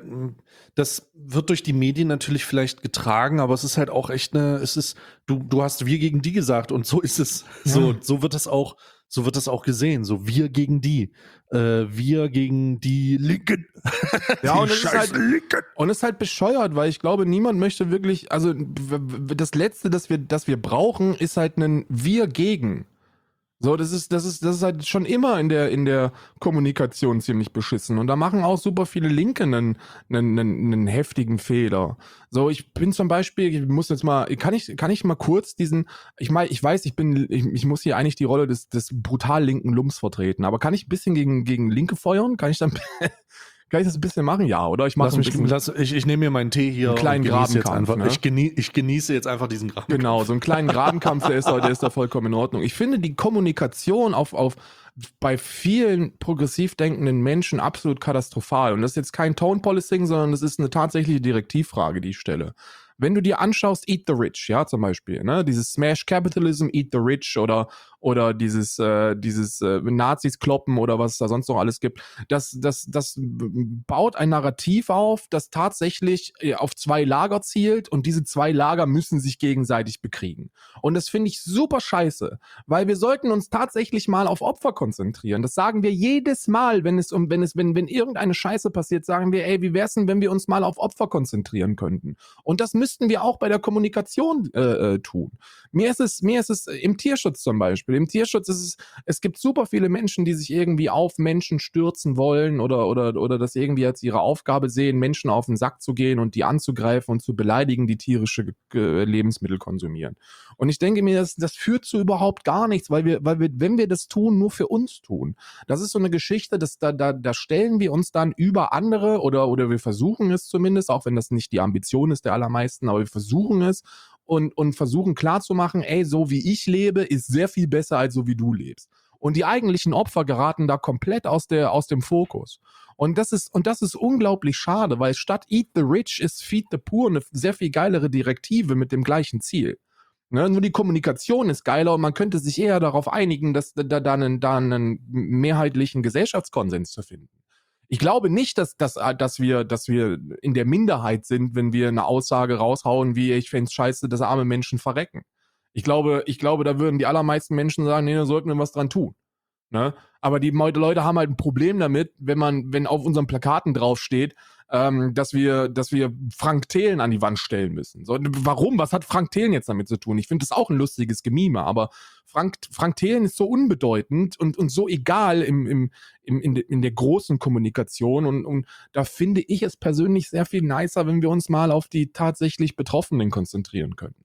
das wird durch die Medien natürlich vielleicht getragen, aber es ist halt auch echt eine, es ist, du, du hast wir gegen die gesagt und so ist es, Ja. so, so wird es auch, so wird es auch gesehen, so wir gegen die, äh, wir gegen die Linken. Ja, Die und es ist scheiß halt- Linken. Und es ist halt bescheuert, weil ich glaube, niemand möchte wirklich, also w- w- das Letzte, das wir, das wir brauchen, ist halt ein Wir gegen. So, das ist, das ist, das ist halt schon immer in der, in der Kommunikation ziemlich beschissen. Und da machen auch super viele Linke einen, einen, einen, einen heftigen Fehler. So, ich bin zum Beispiel, ich muss jetzt mal, kann ich, kann ich mal kurz diesen, ich meine, ich weiß, ich bin, ich, ich muss hier eigentlich die Rolle des, des brutal linken Lumps vertreten, aber kann ich ein bisschen gegen, gegen Linke feuern? Kann ich dann, kann ich das ein bisschen machen? Ja, oder? Ich mache Lass ein mich, bisschen, lass, ich, ich nehme mir meinen Tee hier einen kleinen und genieße jetzt Grabenkampf, einfach. ne? Ich, genie, ich genieße jetzt einfach diesen Graben. Genau, so einen kleinen Grabenkampf, der ist da, der ist da vollkommen in Ordnung. Ich finde die Kommunikation auf, auf, bei vielen progressiv denkenden Menschen absolut katastrophal. Und das ist jetzt kein Tone-Policing, sondern das ist eine tatsächliche Direktivfrage, die ich stelle. Wenn du dir anschaust, Eat the Rich, ja, zum Beispiel, ne, dieses Smash Capitalism, Eat the Rich oder, oder dieses, äh, dieses äh, Nazis kloppen oder was es da sonst noch alles gibt, das, das, das baut ein Narrativ auf, das tatsächlich äh, auf zwei Lager zielt und diese zwei Lager müssen sich gegenseitig bekriegen. Und das finde ich super scheiße, weil wir sollten uns tatsächlich mal auf Opfer konzentrieren. Das sagen wir jedes Mal, wenn es um, wenn es, wenn, wenn irgendeine Scheiße passiert, sagen wir, ey, wie wär's denn, wenn wir uns mal auf Opfer konzentrieren könnten? Und das müssten wir auch bei der Kommunikation äh, äh, tun. Mir ist es, mir ist es im Tierschutz zum Beispiel. Im Tierschutz ist es, es gibt super viele Menschen, die sich irgendwie auf Menschen stürzen wollen oder, oder, oder das irgendwie als ihre Aufgabe sehen, Menschen auf den Sack zu gehen und die anzugreifen und zu beleidigen, die tierische äh, Lebensmittel konsumieren. Und ich denke mir, das, das führt zu überhaupt gar nichts, weil wir, weil wir, wenn wir das tun, nur für uns tun. Das ist so eine Geschichte, dass da, da, da stellen wir uns dann über andere oder, oder wir versuchen es zumindest, auch wenn das nicht die Ambition ist der allermeisten, aber wir versuchen es und, und versuchen klarzumachen, ey, so wie ich lebe, ist sehr viel besser als so wie du lebst. Und die eigentlichen Opfer geraten da komplett aus der, aus dem Fokus. Und das ist, und das ist unglaublich schade, weil statt Eat the Rich ist Feed the Poor eine sehr viel geilere Direktive mit dem gleichen Ziel. Ne, nur die Kommunikation ist geiler und man könnte sich eher darauf einigen, dass da, da, einen, da einen mehrheitlichen Gesellschaftskonsens zu finden. Ich glaube nicht, dass, dass, dass, wir, dass wir in der Minderheit sind, wenn wir eine Aussage raushauen, wie ich fände es scheiße, dass arme Menschen verrecken. Ich glaube, ich glaube, da würden die allermeisten Menschen sagen, nee, da sollten wir was dran tun. Ne? Aber die Leute haben halt ein Problem damit, wenn man, wenn auf unseren Plakaten draufsteht, ähm, dass wir, dass wir Frank Thelen an die Wand stellen müssen. So, warum? Was hat Frank Thelen jetzt damit zu tun? Ich finde das auch ein lustiges Gemime, aber Frank, Frank Thelen ist so unbedeutend und, und so egal im, im, im, in, de, in der großen Kommunikation und, und da finde ich es persönlich sehr viel nicer, wenn wir uns mal auf die tatsächlich Betroffenen konzentrieren könnten.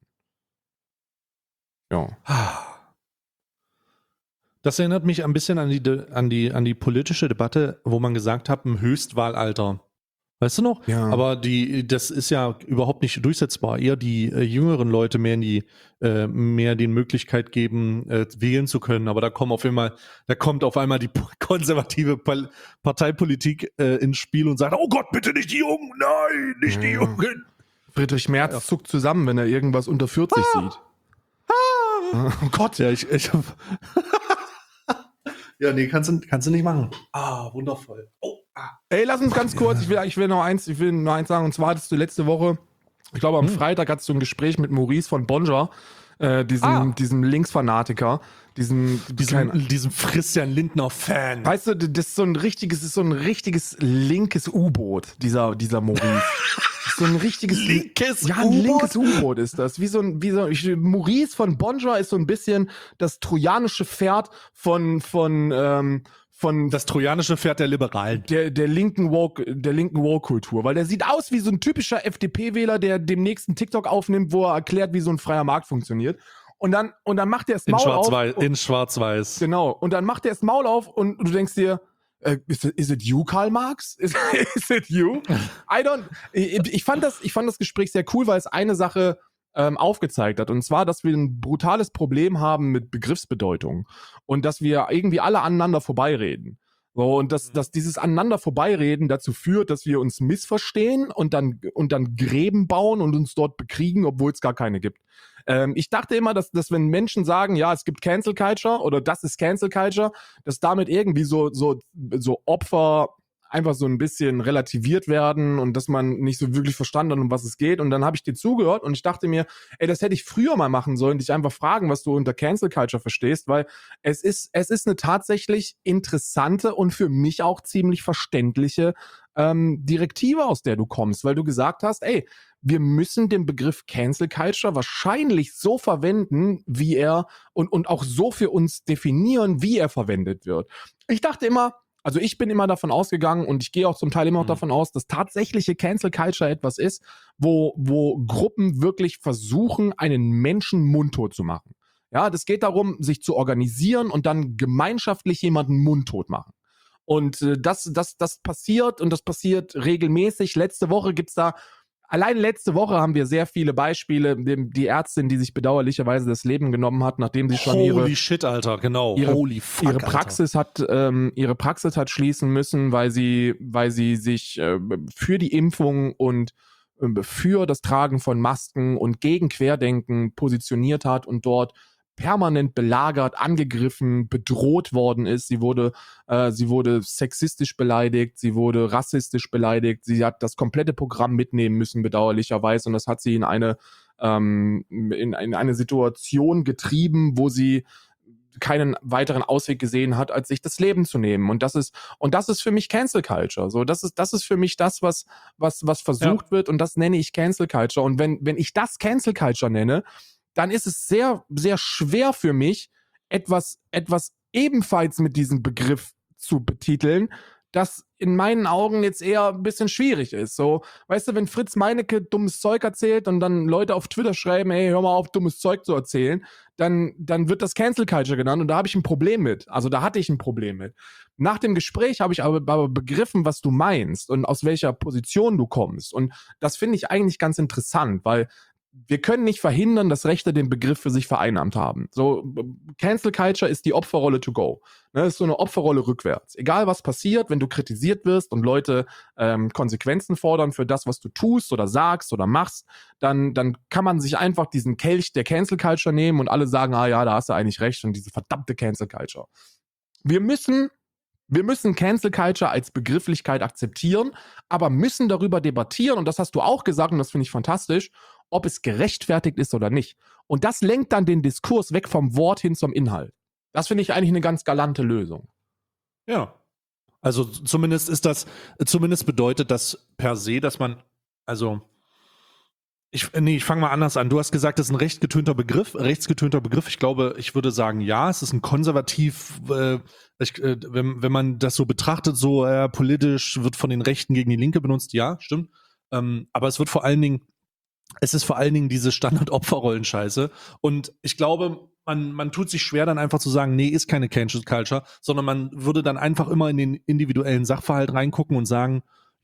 Ja. Das erinnert mich ein bisschen an die, an die, an die politische Debatte, wo man gesagt hat, ein Höchstwahlalter Weißt du noch? Ja. Aber die, das ist ja überhaupt nicht durchsetzbar. Eher die äh, jüngeren Leute mehr in die, äh, mehr die Möglichkeit geben, äh, wählen zu können. Aber da kommen auf einmal, da kommt auf einmal die konservative Pal- Parteipolitik äh, ins Spiel und sagt, oh Gott, bitte nicht die Jungen, nein, nicht die Ja. Jungen. Friedrich Merz Ja. zuckt zusammen, wenn er irgendwas unter vierzig sieht. Oh Gott, ja, ich, ich ja, nee, kannst du, kannst du nicht machen. Ah, wundervoll. Oh, ah. Ey, lass uns ganz kurz, ich will, ich will noch eins, ich will noch eins sagen, und zwar hattest du letzte Woche, ich glaube am Hm. Freitag hattest du ein Gespräch mit Maurice von Bonja, äh, diesem, Ah. diesem Linksfanatiker, diesem, Diesem, kein- diesem Christian Lindner-Fan. weißt du, das ist so ein richtiges, das ist so ein richtiges linkes U-Boot, dieser, dieser Maurice. Das ist so ein richtiges Linkes Ja, ein U-Boot? linkes U-Boot ist das. Wie so ein, wie so, ich, Maurice von Bonja ist so ein bisschen das trojanische Pferd von, von, ähm, von Das trojanische Pferd der Liberalen. der, der linken Woke, der linken Woke-Kultur, weil der sieht aus wie so ein typischer F D P-Wähler, der demnächst einen TikTok aufnimmt, wo er erklärt, wie so ein freier Markt funktioniert. Und dann, und dann macht er das In Maul auf. Schwarz-Weiß. und- In Schwarz-Weiß. Genau. Und dann macht er das Maul auf und du denkst dir, äh, is, it, is it you, Karl Marx? Is, is it you? I don't. Ich, ich, fand das, ich fand das Gespräch sehr cool, weil es eine Sache ähm, aufgezeigt hat. Und zwar, dass wir ein brutales Problem haben mit Begriffsbedeutung. Und dass wir irgendwie alle aneinander vorbeireden. So, und dass, dass dieses aneinander vorbeireden dazu führt, dass wir uns missverstehen und dann, und dann Gräben bauen und uns dort bekriegen, obwohl es gar keine gibt. Ähm, ich dachte immer, dass, dass wenn Menschen sagen, ja, es gibt Cancel Culture oder das ist Cancel Culture, dass damit irgendwie so, so, so Opfer einfach so ein bisschen relativiert werden und dass man nicht so wirklich verstanden hat, um was es geht. Und dann habe ich dir zugehört und ich dachte mir, ey, das hätte ich früher mal machen sollen, dich einfach fragen, was du unter Cancel Culture verstehst, weil es ist, es ist eine tatsächlich interessante und für mich auch ziemlich verständliche ähm, Direktive, aus der du kommst, weil du gesagt hast, ey, wir müssen den Begriff Cancel Culture wahrscheinlich so verwenden, wie er und, und auch so für uns definieren, wie er verwendet wird. Ich dachte immer, also ich bin immer davon ausgegangen und ich gehe auch zum Teil immer noch Mhm. davon aus, dass tatsächliche Cancel Culture etwas ist, wo, wo Gruppen wirklich versuchen, einen Menschen mundtot zu machen. Ja, das geht darum, sich zu organisieren und dann gemeinschaftlich jemanden mundtot machen. Und äh, das, das, das passiert und das passiert regelmäßig. Letzte Woche gibt's da, allein letzte Woche haben wir sehr viele Beispiele. Dem- Die Ärztin, die sich bedauerlicherweise das Leben genommen hat, nachdem sie schon ihre Holy shit, Alter, genau. ihre- Holy fuck, ihre Alter. Praxis hat ähm, ihre Praxis hat schließen müssen, weil sie weil sie sich äh, für die Impfung und äh, für das Tragen von Masken und gegen Querdenken positioniert hat und dort permanent belagert, angegriffen, bedroht worden ist. Sie wurde äh, sie wurde sexistisch beleidigt, sie wurde rassistisch beleidigt. Sie hat das komplette Programm mitnehmen müssen, bedauerlicherweise, und das hat sie in eine ähm, in, in eine Situation getrieben, wo sie keinen weiteren Ausweg gesehen hat, als sich das Leben zu nehmen. Und das ist, und das ist für mich Cancel Culture. So, das ist, das ist für mich das, was, was, was versucht wird, und das nenne ich Cancel Culture. Und wenn, wenn ich das Cancel Culture nenne, dann ist es sehr, sehr schwer für mich, etwas, etwas ebenfalls mit diesem Begriff zu betiteln, das in meinen Augen jetzt eher ein bisschen schwierig ist. So, weißt du, wenn Fritz Meinecke dummes Zeug erzählt und dann Leute auf Twitter schreiben, hey, hör mal auf, dummes Zeug zu erzählen, dann, dann wird das Cancel Culture genannt, und da habe ich ein Problem mit. Also da hatte ich ein Problem mit. Nach dem Gespräch habe ich aber, aber begriffen, was du meinst und aus welcher Position du kommst. Und das finde ich eigentlich ganz interessant, weil wir können nicht verhindern, dass Rechte den Begriff für sich vereinnahmt haben. So, Cancel Culture ist die Opferrolle to go. Ne, ist so eine Opferrolle rückwärts. Egal was passiert, wenn du kritisiert wirst und Leute ähm, Konsequenzen fordern für das, was du tust oder sagst oder machst, dann, dann kann man sich einfach diesen Kelch der Cancel Culture nehmen und alle sagen, ah ja, da hast du eigentlich recht, und diese verdammte Cancel Culture. Wir müssen Wir müssen Cancel Culture als Begrifflichkeit akzeptieren, aber müssen darüber debattieren, und das hast du auch gesagt, und das finde ich fantastisch, ob es gerechtfertigt ist oder nicht. Und das lenkt dann den Diskurs weg vom Wort hin zum Inhalt. Das finde ich eigentlich eine ganz galante Lösung. Ja. Also zumindest ist das, zumindest bedeutet das per se, dass man, also ich, nee, ich fange mal anders an. Du hast gesagt, das ist ein rechtsgetönter Begriff, rechtsgetönter Begriff. Ich glaube, ich würde sagen, ja, es ist ein konservativ, äh, ich, äh, wenn, wenn man das so betrachtet, so äh, politisch wird von den Rechten gegen die Linke benutzt, ja, stimmt. Ähm, aber es wird vor allen Dingen, es ist vor allen Dingen diese Standard-Opferrollen-Scheiße. Und ich glaube, man, man tut sich schwer, dann einfach zu sagen, nee, ist keine Cancel Culture, sondern man würde dann einfach immer in den individuellen Sachverhalt reingucken und sagen,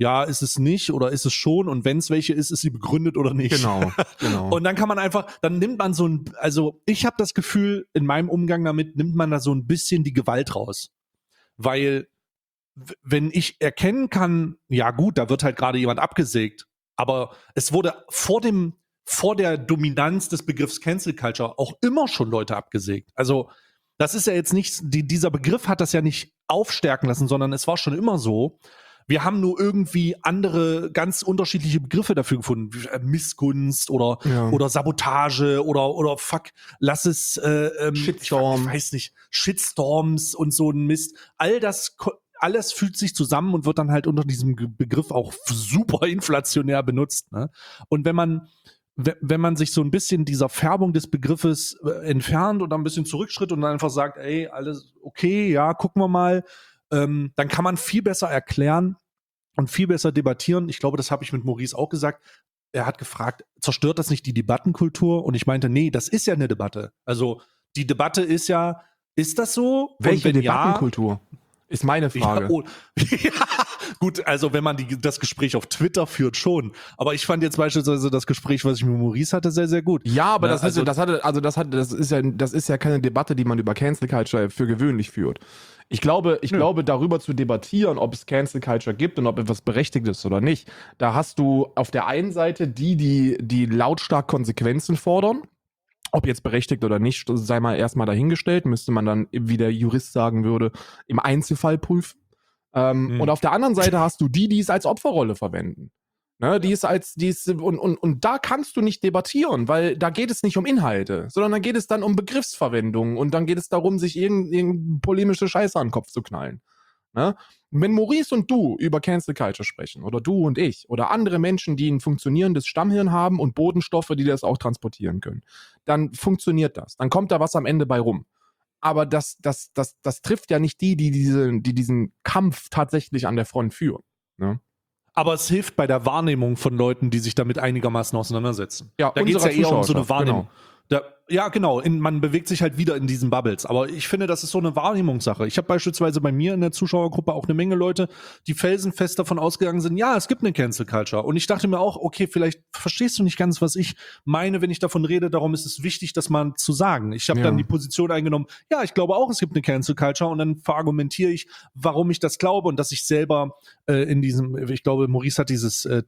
ja, ist es nicht oder ist es schon und wenn es welche ist, ist sie begründet oder nicht. Genau, genau. Und dann kann man einfach, dann nimmt man so ein, also ich habe das Gefühl, in meinem Umgang damit nimmt man da so ein bisschen die Gewalt raus. Weil, w- wenn ich erkennen kann, ja gut, da wird halt gerade jemand abgesägt, aber es wurde vor dem, vor der Dominanz des Begriffs Cancel Culture auch immer schon Leute abgesägt. Also, das ist ja jetzt nicht, die, dieser Begriff hat das ja nicht aufstärken lassen, sondern es war schon immer so. Wir haben nur irgendwie andere, ganz unterschiedliche Begriffe dafür gefunden. wie, äh, Missgunst oder, Ja. oder Sabotage oder, oder fuck, lass es, äh, ähm, Shitstorm. Ich, ich weiß nicht, Shitstorms und so ein Mist. All das, ko- alles fügt sich zusammen und wird dann halt unter diesem Ge- Begriff auch super inflationär benutzt. Ne? Und wenn man, we- wenn man sich so ein bisschen dieser Färbung des Begriffes äh, entfernt und dann ein bisschen zurückschritt und dann einfach sagt, ey, alles okay, ja, gucken wir mal, ähm, dann kann man viel besser erklären und viel besser debattieren. Ich glaube, das habe ich mit Maurice auch gesagt. Er hat gefragt, zerstört das nicht die Debattenkultur? Und ich meinte, nee, das ist ja eine Debatte. Also die Debatte ist ja, ist das so? Welche und wenn Debattenkultur? Ist meine Frage. Ja, oh, ja, gut, also wenn man die, das Gespräch auf Twitter führt, schon. Aber ich fand jetzt beispielsweise das Gespräch, was ich mit Maurice hatte, sehr, sehr gut. Ja, aber Ne, das, also- ist, das hatte, also das hat, das ist ja, das ist ja keine Debatte, die man über Cancel Culture für gewöhnlich führt. Ich glaube, ich Nö. glaube, darüber zu debattieren, ob es Cancel Culture gibt und ob etwas berechtigt ist oder nicht, da hast du auf der einen Seite die, die, die lautstark Konsequenzen fordern. Ob jetzt berechtigt oder nicht, sei mal erstmal dahingestellt, müsste man dann, wie der Jurist sagen würde, im Einzelfall prüfen. Ähm, Mhm. Und auf der anderen Seite hast du die, die es als Opferrolle verwenden. Ne, die ist als, die ist, und, und, und da kannst du nicht debattieren, weil da geht es nicht um Inhalte, sondern da geht es dann um Begriffsverwendung und dann geht es darum, sich irgendeine irgend polemische Scheiße an den Kopf zu knallen. Ne? Wenn Maurice und du über Cancel Culture sprechen oder du und ich oder andere Menschen, die ein funktionierendes Stammhirn haben und Bodenstoffe, die das auch transportieren können, dann funktioniert das. Dann kommt da was am Ende bei rum. Aber das, das, das, das trifft ja nicht die, die, diese, die diesen Kampf tatsächlich an der Front führen. Ne? Aber es hilft bei der Wahrnehmung von Leuten, die sich damit einigermaßen auseinandersetzen. Ja, da geht es ja unserer eher um so eine Zuschauerschaft, Wahrnehmung. genau. Da, ja, genau. In, man bewegt sich halt wieder in diesen Bubbles. Aber ich finde, das ist so eine Wahrnehmungssache. Ich habe beispielsweise bei mir in der Zuschauergruppe auch eine Menge Leute, die felsenfest davon ausgegangen sind, ja, es gibt eine Cancel Culture. Und ich dachte mir auch, okay, vielleicht verstehst du nicht ganz, was ich meine, wenn ich davon rede. Darum ist es wichtig, das mal zu sagen. Ich habe Ja. dann die Position eingenommen, ja, ich glaube auch, es gibt eine Cancel Culture. Und dann verargumentiere ich, warum ich das glaube und dass ich selber äh, in diesem, ich glaube, Maurice hat dieses, äh,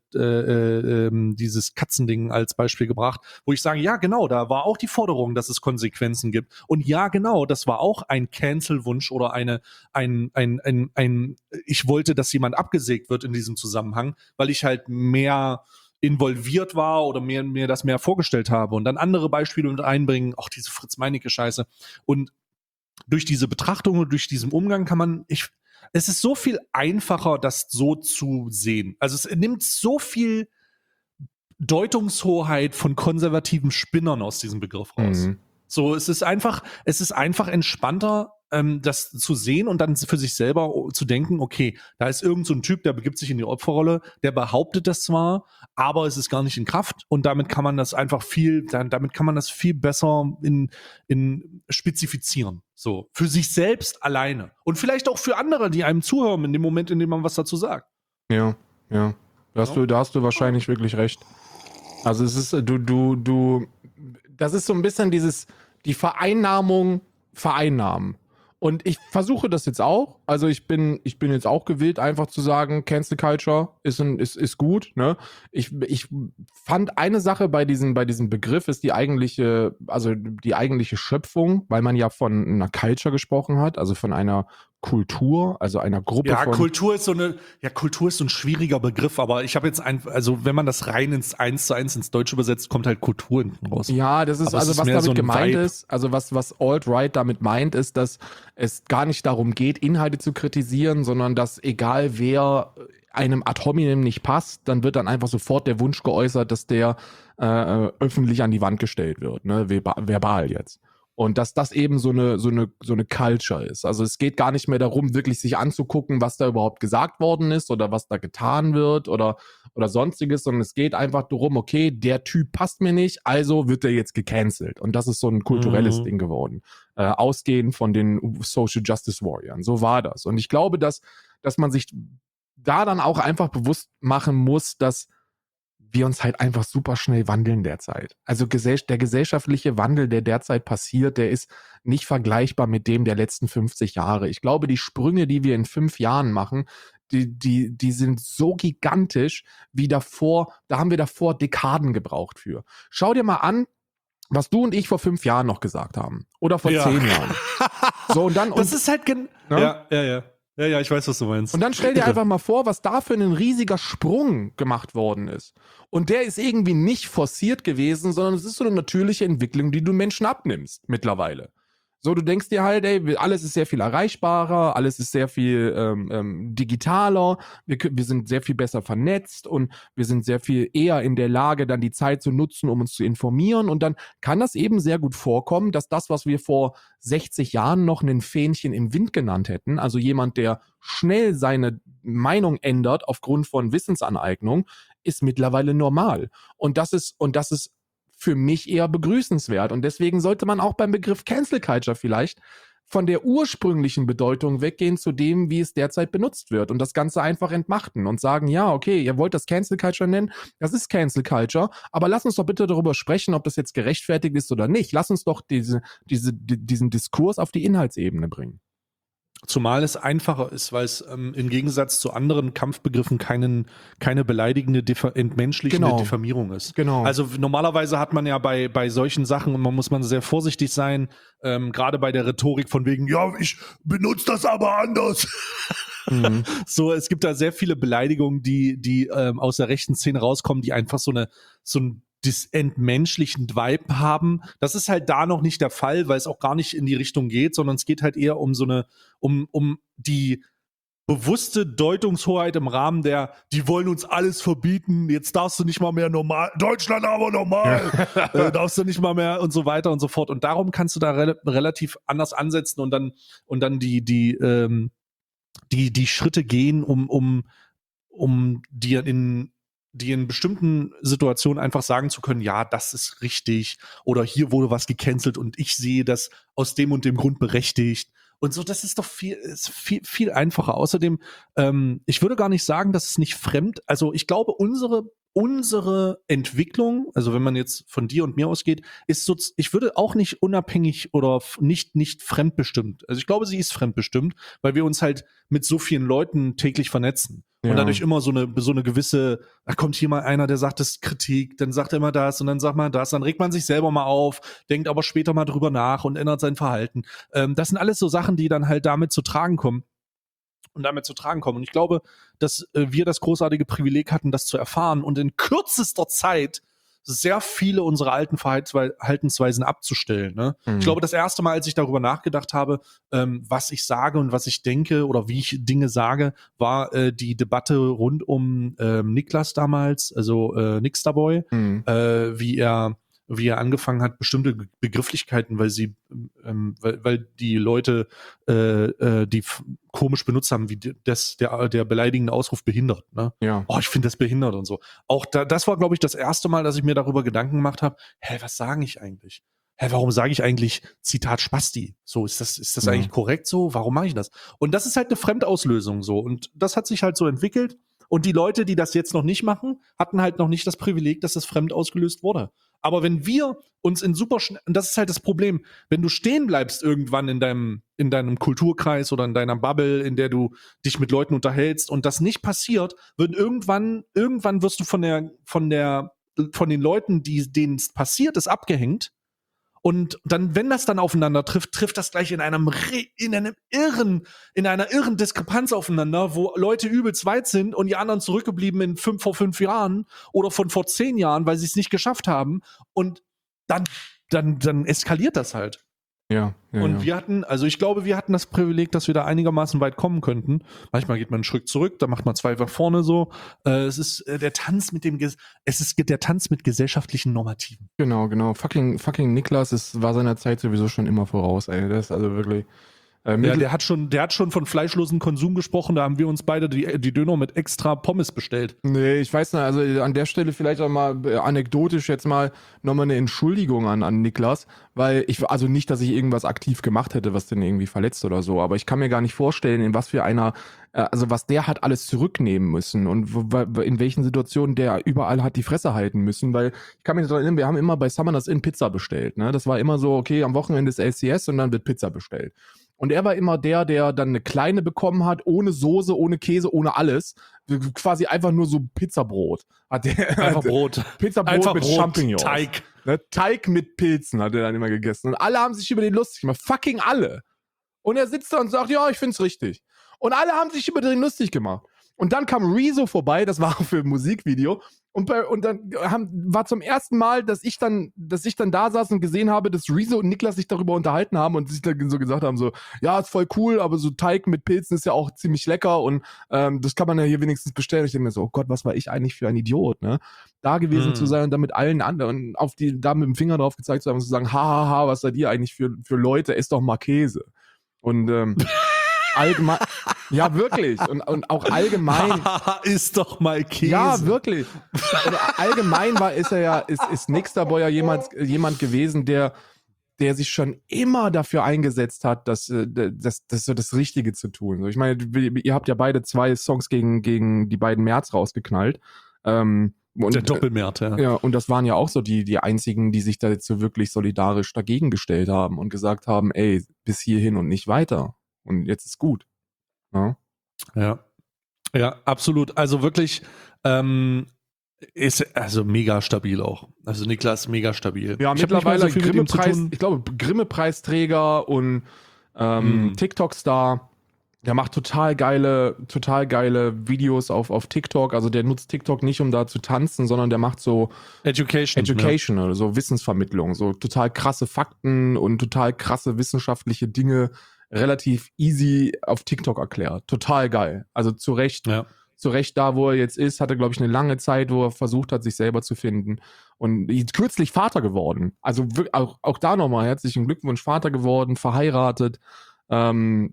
äh, äh, dieses Katzending als Beispiel gebracht, wo ich sage, ja, genau, da war auch die Forderung, dass es Konsequenzen gibt. Und ja, genau, das war auch ein Cancel-Wunsch oder eine, ein, ein, ein, ein, ich wollte, dass jemand abgesägt wird in diesem Zusammenhang, weil ich halt mehr involviert war oder mir, mir das mehr vorgestellt habe und dann andere Beispiele mit einbringen, auch diese Fritz-Meinecke-Scheiße. Und durch diese Betrachtung und durch diesen Umgang kann man, ich, es ist so viel einfacher, das so zu sehen. Also es nimmt so viel Deutungshoheit von konservativen Spinnern aus diesem Begriff raus. Mhm. So, es ist einfach, es ist einfach entspannter, ähm, das zu sehen und dann für sich selber zu denken, okay, da ist irgend so ein Typ, der begibt sich in die Opferrolle, der behauptet das zwar, aber es ist gar nicht in Kraft und damit kann man das einfach viel, dann, damit kann man das viel besser in, in spezifizieren. So, für sich selbst alleine. Und vielleicht auch für andere, die einem zuhören in dem Moment, in dem man was dazu sagt. Ja, ja. Da hast, Ja. du, da hast du wahrscheinlich wirklich recht. Also es ist, du, du, du, das ist so ein bisschen dieses, die Vereinnahmung, Vereinnahmen. Und ich versuche das jetzt auch. Also ich bin, ich bin jetzt auch gewillt, einfach zu sagen, Cancel Culture ist, ein, ist, ist gut. Ne? Ich, ich fand eine Sache bei diesem, bei diesem Begriff ist die eigentliche, also die eigentliche Schöpfung, weil man ja von einer Culture gesprochen hat, also von einer Kultur, also einer Gruppe Ja, von. Kultur ist so eine, ja, Kultur ist so ein schwieriger Begriff, aber ich habe jetzt ein, also wenn man das rein ins eins zu eins ins Deutsche übersetzt, kommt halt Kultur hinten raus. Ja, das ist Aber es also ist was mehr damit so ein gemeint Vibe. ist, also was was Alt-Right damit meint, ist, dass es gar nicht darum geht, Inhalte zu kritisieren, sondern dass egal wer einem ad hominem nicht passt, dann wird dann einfach sofort der Wunsch geäußert, dass der äh, öffentlich an die Wand gestellt wird, ne, Verba- verbal jetzt. Und dass das eben so eine, so eine, so eine Culture ist. Also es geht gar nicht mehr darum, wirklich sich anzugucken, was da überhaupt gesagt worden ist oder was da getan wird oder, oder sonstiges, sondern es geht einfach darum, okay, der Typ passt mir nicht, also wird er jetzt gecancelt. Und das ist so ein kulturelles Mhm. Ding geworden. Äh, ausgehend von den Social Justice Warriors. So war das. Und ich glaube, dass, dass man sich da dann auch einfach bewusst machen muss, dass wir uns halt einfach super schnell wandeln derzeit. Also gesell- der gesellschaftliche Wandel, der derzeit passiert, der ist nicht vergleichbar mit dem der letzten fünfzig Jahre. Ich glaube, die Sprünge, die wir in fünf Jahren machen, die, die, die sind so gigantisch wie davor, da haben wir davor Dekaden gebraucht für. Schau dir mal an, was du und ich vor fünf Jahren noch gesagt haben. Oder vor Ja. zehn Jahren. So, und dann, Das und, ist halt gen ne? ja, ja, ja. Ja, ja, ich weiß, was du meinst. Und dann stell dir einfach mal vor, was da für ein riesiger Sprung gemacht worden ist. Und der ist irgendwie nicht forciert gewesen, sondern es ist so eine natürliche Entwicklung, die du Menschen abnimmst mittlerweile. So, du denkst dir halt, ey, alles ist sehr viel erreichbarer, alles ist sehr viel ähm, ähm, digitaler, wir, kö- wir sind sehr viel besser vernetzt und wir sind sehr viel eher in der Lage, dann die Zeit zu nutzen, um uns zu informieren. Und dann kann das eben sehr gut vorkommen, dass das, was wir vor sechzig Jahren noch ein Fähnchen im Wind genannt hätten, also jemand, der schnell seine Meinung ändert aufgrund von Wissensaneignung, ist mittlerweile normal. Und das ist, und das ist für mich eher begrüßenswert. Und deswegen sollte man auch beim Begriff Cancel Culture vielleicht von der ursprünglichen Bedeutung weggehen zu dem, wie es derzeit benutzt wird und das Ganze einfach entmachten und sagen, ja, okay, ihr wollt das Cancel Culture nennen, das ist Cancel Culture, aber lass uns doch bitte darüber sprechen, ob das jetzt gerechtfertigt ist oder nicht. Lass uns doch diese, diese, di- diesen Diskurs auf die Inhaltsebene bringen. Zumal es einfacher ist, weil es ähm, im Gegensatz zu anderen Kampfbegriffen keinen, keine beleidigende, diffa- entmenschlichende Genau. Diffamierung ist. Genau. Also w- normalerweise hat man ja bei, bei solchen Sachen, und man muss man sehr vorsichtig sein, ähm, gerade bei der Rhetorik von wegen, ja, ich benutze das aber anders. Mhm. So, es gibt da sehr viele Beleidigungen, die, die ähm, aus der rechten Szene rauskommen, die einfach so eine, so ein dis- entmenschlichen Vibe haben. Das ist halt da noch nicht der Fall, weil es auch gar nicht in die Richtung geht, sondern es geht halt eher um so eine, um, um die bewusste Deutungshoheit im Rahmen der, die wollen uns alles verbieten, jetzt darfst du nicht mal mehr normal, Deutschland aber normal, äh, darfst du nicht mal mehr und so weiter und so fort. Und darum kannst du da re relativ anders ansetzen und dann, und dann die, die, ähm, die, die Schritte gehen, um, um, um dir in, die in bestimmten Situationen einfach sagen zu können, ja, das ist richtig oder hier wurde was gecancelt und ich sehe das aus dem und dem Grund berechtigt. Und so, das ist doch viel, ist viel, viel einfacher. Außerdem, ähm, ich würde gar nicht sagen, dass es nicht fremd, also ich glaube, unsere, unsere Entwicklung, also wenn man jetzt von dir und mir ausgeht, ist so, ich würde auch nicht unabhängig oder f- nicht, nicht fremdbestimmt. Also ich glaube, sie ist fremdbestimmt, weil wir uns halt mit so vielen Leuten täglich vernetzen. Ja. Und dadurch immer so eine, so eine gewisse, da kommt hier mal einer, der sagt, das ist Kritik, dann sagt er immer das und dann sagt man das, dann regt man sich selber mal auf, denkt aber später mal drüber nach und ändert sein Verhalten. Ähm, das sind alles so Sachen, die dann halt damit zu tragen kommen und damit zu tragen kommen. Und ich glaube, dass äh, wir das großartige Privileg hatten, das zu erfahren und in kürzester Zeit sehr viele unserer alten Verhaltenswe- Verhaltensweisen abzustellen. Ne? Mhm. Ich glaube, das erste Mal, als ich darüber nachgedacht habe, ähm, was ich sage und was ich denke oder wie ich Dinge sage, war äh, die Debatte rund um ähm, Niklas damals, also äh, Nixterboy, Mhm. äh, wie er wie er angefangen hat, bestimmte Begrifflichkeiten, weil sie, ähm, weil, weil die Leute, äh, äh, die f- komisch benutzt haben, wie das, der, der beleidigende Ausruf behindert. Ne? Ja. Oh, ich finde das behindert und so. Auch da, das war, glaube ich, das erste Mal, dass ich mir darüber Gedanken gemacht habe, hä, was sage ich eigentlich? Hä, warum sage ich eigentlich Zitat Spasti? So, ist das, ist das Ja. eigentlich korrekt so? Warum mache ich das? Und das ist halt eine Fremdauslösung so. Und das hat sich halt so entwickelt. Und die Leute, die das jetzt noch nicht machen, hatten halt noch nicht das Privileg, dass das fremd ausgelöst wurde. Aber wenn wir uns in super schnell, und das ist halt das Problem, wenn du stehen bleibst irgendwann in deinem, in deinem Kulturkreis oder in deiner Bubble, in der du dich mit Leuten unterhältst und das nicht passiert, wird irgendwann, irgendwann wirst du von der, von der, von den Leuten, die, denen es passiert ist, abgehängt. Und dann, wenn das dann aufeinander trifft, trifft das gleich in einem, re- in einem irren, in einer irren Diskrepanz aufeinander, wo Leute übelst weit sind und die anderen zurückgeblieben in fünf, vor fünf Jahren oder von vor zehn Jahren, weil sie es nicht geschafft haben. Und dann, dann, dann eskaliert das halt. Ja. ja Und ja. wir hatten, also ich glaube, wir hatten das Privileg, dass wir da einigermaßen weit kommen könnten. Manchmal geht man einen Schritt zurück, dann macht man zwei nach vorne so. Äh, es ist äh, der Tanz mit dem, Ges- es ist der Tanz mit gesellschaftlichen Normativen. Genau, genau. Fucking, fucking Niklas ist, war seiner Zeit sowieso schon immer voraus, ey. Das ist also wirklich. Äh, Ja, Mittel- der hat schon, der hat schon von fleischlosem Konsum gesprochen, da haben wir uns beide die, die Döner mit extra Pommes bestellt. Nee, ich weiß nicht, also an der Stelle vielleicht auch mal äh, anekdotisch jetzt mal nochmal eine Entschuldigung an, an Niklas, weil ich, also nicht, dass ich irgendwas aktiv gemacht hätte, was den irgendwie verletzt oder so, aber ich kann mir gar nicht vorstellen, in was für einer, äh, also was der hat alles zurücknehmen müssen und wo, wo- in welchen Situationen der überall hat die Fresse halten müssen, weil ich kann mich daran erinnern, wir haben immer bei Summoners Inn Pizza bestellt, ne, das war immer so, okay, am Wochenende ist L C S und dann wird Pizza bestellt. Und er war immer der, der dann eine kleine bekommen hat, ohne Soße, ohne Käse, ohne alles. Quasi einfach nur so Pizzabrot. Hat der, Einfach Brot. Pizzabrot Einfach mit Brot, Champignons. Teig. Ne? Teig mit Pilzen hat er dann immer gegessen. Und alle haben sich über den lustig gemacht. Fucking alle. Und er sitzt da und sagt, ja, ich find's richtig. Und alle haben sich über den lustig gemacht. Und dann kam Rezo vorbei, das war auch für ein Musikvideo. Und, bei, und dann haben, war zum ersten Mal, dass ich dann, dass ich dann da saß und gesehen habe, dass Rezo und Niklas sich darüber unterhalten haben und sich dann so gesagt haben, so, ja, ist voll cool, aber so Teig mit Pilzen ist ja auch ziemlich lecker und ähm, das kann man ja hier wenigstens bestellen. Und ich denke mir so, oh Gott, was war ich eigentlich für ein Idiot, ne? Da gewesen Mhm. zu sein und dann mit allen anderen auf die, da mit dem Finger drauf gezeigt zu haben und zu sagen, hahaha, ha, ha, was seid ihr eigentlich für, für Leute, esst doch mal Käse. Und ähm, allgemein, ja wirklich, und, und auch allgemein, Ist doch mal Käse. ja, wirklich. Und allgemein war, ist er ja, ist, ist Nixterboy ja jemand, jemand gewesen, der, der sich schon immer dafür eingesetzt hat, das, das, das, so das Richtige zu tun. So, ich meine, ihr habt ja beide zwei Songs gegen, gegen die beiden März rausgeknallt. Ähm, und, Der Doppelmärz, ja. ja, und das waren ja auch so die, die einzigen, die sich da jetzt so wirklich solidarisch dagegen gestellt haben und gesagt haben, ey, bis hierhin und nicht weiter. Und jetzt ist gut. Ja. Ja, ja, absolut. Also wirklich, ähm, ist also mega stabil auch. Also Niklas mega stabil. Ja, Ich hab nicht mehr mittlerweile so viel mit ihm zu Grimme-Preis, tun. ich glaube, Grimme-Preisträger und ähm, Mm. TikTok-Star. Der macht total geile, total geile Videos auf, auf TikTok. Also der nutzt TikTok nicht, um da zu tanzen, sondern der macht so Education. Educational, so Wissensvermittlung, so total krasse Fakten und total krasse wissenschaftliche Dinge relativ easy auf TikTok erklärt. Total geil. Also zu Recht, Ja. zu Recht da, wo er jetzt ist, hatte, glaube ich, eine lange Zeit, wo er versucht hat, sich selber zu finden. Und ist kürzlich Vater geworden. Also wir- auch, auch da nochmal herzlichen Glückwunsch, Vater geworden, verheiratet. Ähm,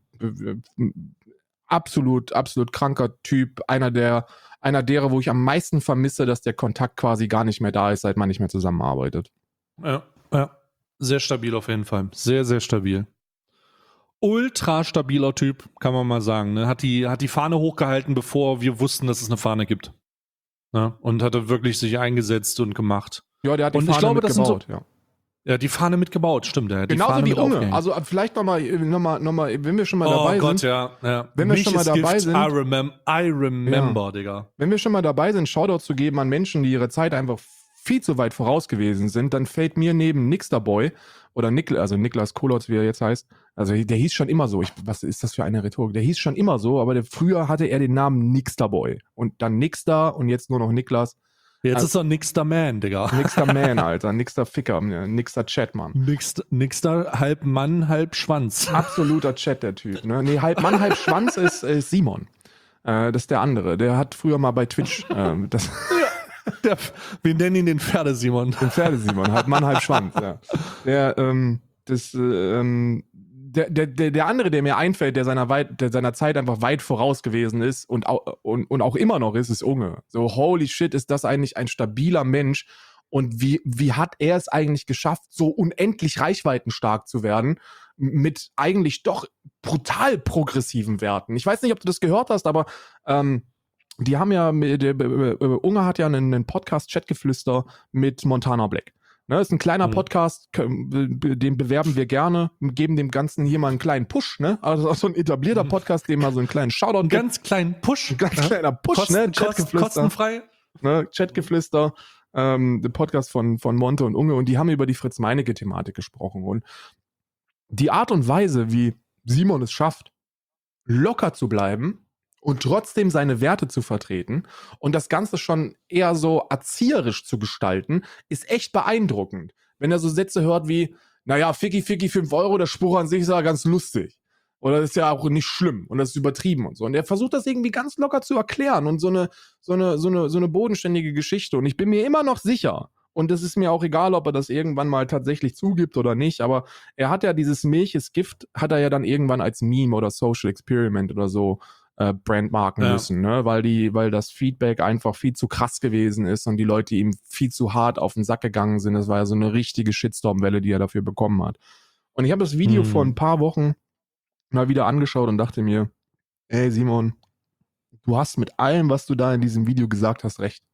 absolut, absolut kranker Typ. Einer der, einer derer, wo ich am meisten vermisse, dass der Kontakt quasi gar nicht mehr da ist, seit man nicht mehr zusammenarbeitet. Ja, ja. Sehr stabil auf jeden Fall. Sehr, sehr stabil. Ultra stabiler Typ, kann man mal sagen. Ne? Hat, die, hat die Fahne hochgehalten, bevor wir wussten, dass es eine Fahne gibt. Ne? Und hatte wirklich sich eingesetzt und gemacht. Ja, der hat die Und ich Fahne glaube, das sind so- mitgebaut, ja. Ja, die Fahne mitgebaut, stimmt. Er hat die Genauso Fahne wie mit Unge. aufgehängt. Also äh, vielleicht nochmal, noch mal, noch mal, wenn wir schon mal oh dabei Gott, sind, ja. ja. Wenn wir Mich schon mal ist dabei Gift, sind- I, remem I remember, Digga. wenn wir schon mal dabei sind, Shoutout zu geben an Menschen, die ihre Zeit einfach viel zu weit voraus gewesen sind, dann fällt mir neben Nixterboy oder Nikl, also Niklas Kolotz, wie er jetzt heißt, also der hieß schon immer so. Ich, was ist das für eine Rhetorik? Der hieß schon immer so, aber der, früher hatte er den Namen Nixterboy und dann Nixter und jetzt nur noch Niklas. Jetzt Also- ist er Nixter Man, Digga. Nixter Man, Alter, Nixter Ficker, Nixter Chatmann. Nixter, Nixter, halb Mann, halb Schwanz. Absoluter Chat, der Typ. Ne? Nee, halb Mann, halb Schwanz ist, ist Simon. Äh, das ist der andere. Der hat früher mal bei Twitch ähm, das, Der, wir nennen ihn den Pferdesimon. den Pferdesimon, halb Mann, halb Schwanz. Ja. Der, ähm, das, äh, ähm, der, der, der, der andere, der mir einfällt, der seiner, weit, der seiner Zeit einfach weit voraus gewesen ist und, au, und, und auch immer noch ist, ist Unge. So, holy shit, ist das eigentlich ein stabiler Mensch. Und wie, wie hat er es eigentlich geschafft, so unendlich reichweitenstark zu werden, mit eigentlich doch brutal progressiven Werten? Ich weiß nicht, ob du das gehört hast, aber ähm, die haben ja, der, äh, Unge hat ja einen, einen Podcast Chatgeflüster mit Montana Black. Ne, ist ein kleiner Mhm. Podcast, den bewerben wir gerne, geben dem Ganzen hier mal einen kleinen Push, ne? Also auch so ein etablierter Mhm. Podcast, dem mal so einen kleinen Shoutout Einen gibt. ganz kleinen Push. Ein ganz Ja. kleiner Push, Kosten, ne? Kosten, Chatgeflüster. kostenfrei. Ne? Chatgeflüster, ähm, der Podcast von, von Monte und Unge, und die haben über die Fritz-Meinecke-Thematik gesprochen. Und die Art und Weise, wie Simon es schafft, locker zu bleiben und trotzdem seine Werte zu vertreten und das Ganze schon eher so erzieherisch zu gestalten, ist echt beeindruckend. Wenn er so Sätze hört wie, naja, Ficky, Ficky, fünf Euro, der Spruch an sich ist ja ganz lustig. Oder das ist ja auch nicht schlimm und das ist übertrieben und so. Und er versucht das irgendwie ganz locker zu erklären und so eine, so eine, so eine, so eine bodenständige Geschichte. Und ich bin mir immer noch sicher, Und es ist mir auch egal, ob er das irgendwann mal tatsächlich zugibt oder nicht, aber er hat ja dieses Milch ist Gift, hat er ja dann irgendwann als Meme oder Social Experiment oder so äh, brandmarken Ja. müssen, ne? Weil die, weil das Feedback einfach viel zu krass gewesen ist und die Leute ihm viel zu hart auf den Sack gegangen sind. Das war ja so eine richtige Shitstorm-Welle, die er dafür bekommen hat. Und ich habe das Video Hm. vor ein paar Wochen mal wieder angeschaut und dachte mir, ey Simon, du hast mit allem, was du da in diesem Video gesagt hast, recht.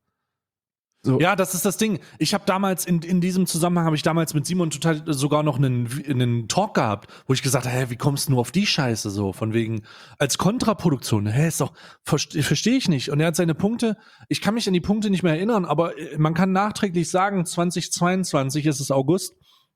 So. Ja, das ist das Ding. Ich habe damals, in, in diesem Zusammenhang habe ich damals mit Simon total sogar noch einen, einen Talk gehabt, wo ich gesagt habe, hä, wie kommst du nur auf die Scheiße so? Von wegen, als Kontraproduktion, hä, ist doch, verstehe versteh ich nicht. Und er hat seine Punkte, ich kann mich an die Punkte nicht mehr erinnern, aber man kann nachträglich sagen, zwanzig zweiundzwanzig ist es August.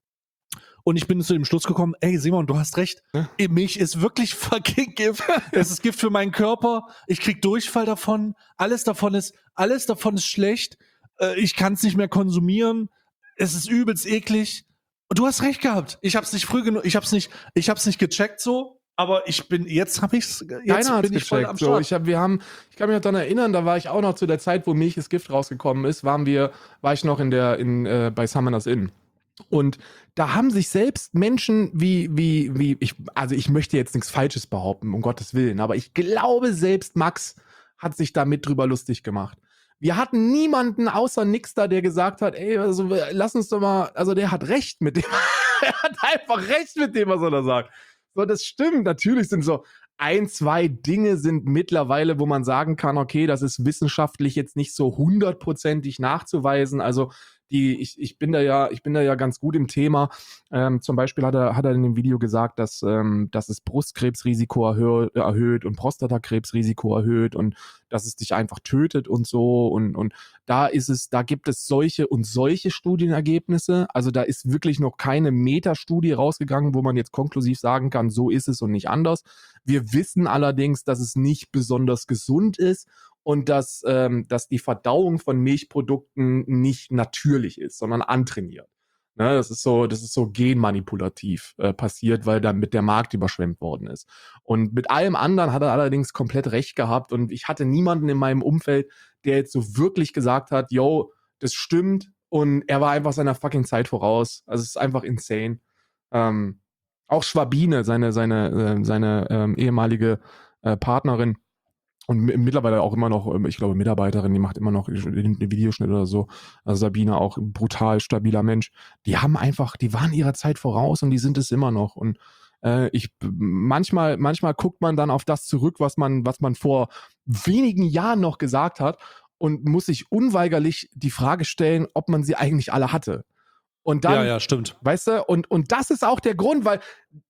Und ich bin zu dem Schluss gekommen, ey Simon, du hast recht. Ja. Milch ist wirklich fucking Gift. Es ist Gift für meinen Körper. Ich krieg Durchfall davon. Alles davon ist, alles davon ist schlecht. Äh, ich kann es nicht mehr konsumieren. Es ist übelst eklig. Und du hast recht gehabt. Ich hab's nicht früh genug, ich hab's nicht, ich hab's nicht gecheckt so. Aber ich bin, jetzt hab ich's, jetzt Keiner hat's bin ich voll gecheckt. am So, Start. ich hab, wir haben, ich kann mich noch daran erinnern, da war ich auch noch zu der Zeit, wo Milch ist Gift rausgekommen ist, waren wir, war ich noch in der, in, äh, bei Summoners Inn. Und da haben sich selbst Menschen wie, wie, wie, ich, also ich möchte jetzt nichts Falsches behaupten, um Gottes Willen, aber ich glaube, selbst Max hat sich damit drüber lustig gemacht. Wir hatten niemanden außer Nixter, der gesagt hat, ey, also lass uns doch mal, also der hat recht mit dem, er hat einfach recht mit dem, was er da sagt. So, das stimmt, natürlich sind so ein, zwei Dinge sind mittlerweile, wo man sagen kann, okay, das ist wissenschaftlich jetzt nicht so hundertprozentig nachzuweisen, also die, ich, ich bin da ja, ich bin da ja ganz gut im Thema. Ähm, zum Beispiel hat er, hat er in dem Video gesagt, dass, ähm, dass es Brustkrebsrisiko erhö- erhöht und Prostatakrebsrisiko erhöht und dass es dich einfach tötet und so. Und, und da ist es, da gibt es solche und solche Studienergebnisse. Also da ist wirklich noch keine Metastudie rausgegangen, wo man jetzt konklusiv sagen kann, so ist es und nicht anders. Wir wissen allerdings, dass es nicht besonders gesund ist. Und dass, ähm, dass die Verdauung von Milchprodukten nicht natürlich ist, sondern antrainiert. Ne, das ist so, das ist so genmanipulativ äh, passiert, weil damit der Markt überschwemmt worden ist. Und mit allem anderen hat er allerdings komplett recht gehabt. Und ich hatte niemanden in meinem Umfeld, der jetzt so wirklich gesagt hat, yo, das stimmt. Und er war einfach seiner fucking Zeit voraus. Also es ist einfach insane. Ähm, auch Schwabine, seine, seine, äh, seine ähm, ehemalige äh, Partnerin, und mittlerweile auch immer noch, ich glaube, Mitarbeiterin, die macht immer noch den Videoschnitt oder so. Also Sabine auch ein brutal stabiler Mensch. Die haben einfach, die waren ihrer Zeit voraus und die sind es immer noch. Und äh, ich manchmal, manchmal guckt man dann auf das zurück, was man, was man vor wenigen Jahren noch gesagt hat und muss sich unweigerlich die Frage stellen, ob man sie eigentlich alle hatte. Und dann, ja, ja, stimmt. Weißt du, und, und das ist auch der Grund, weil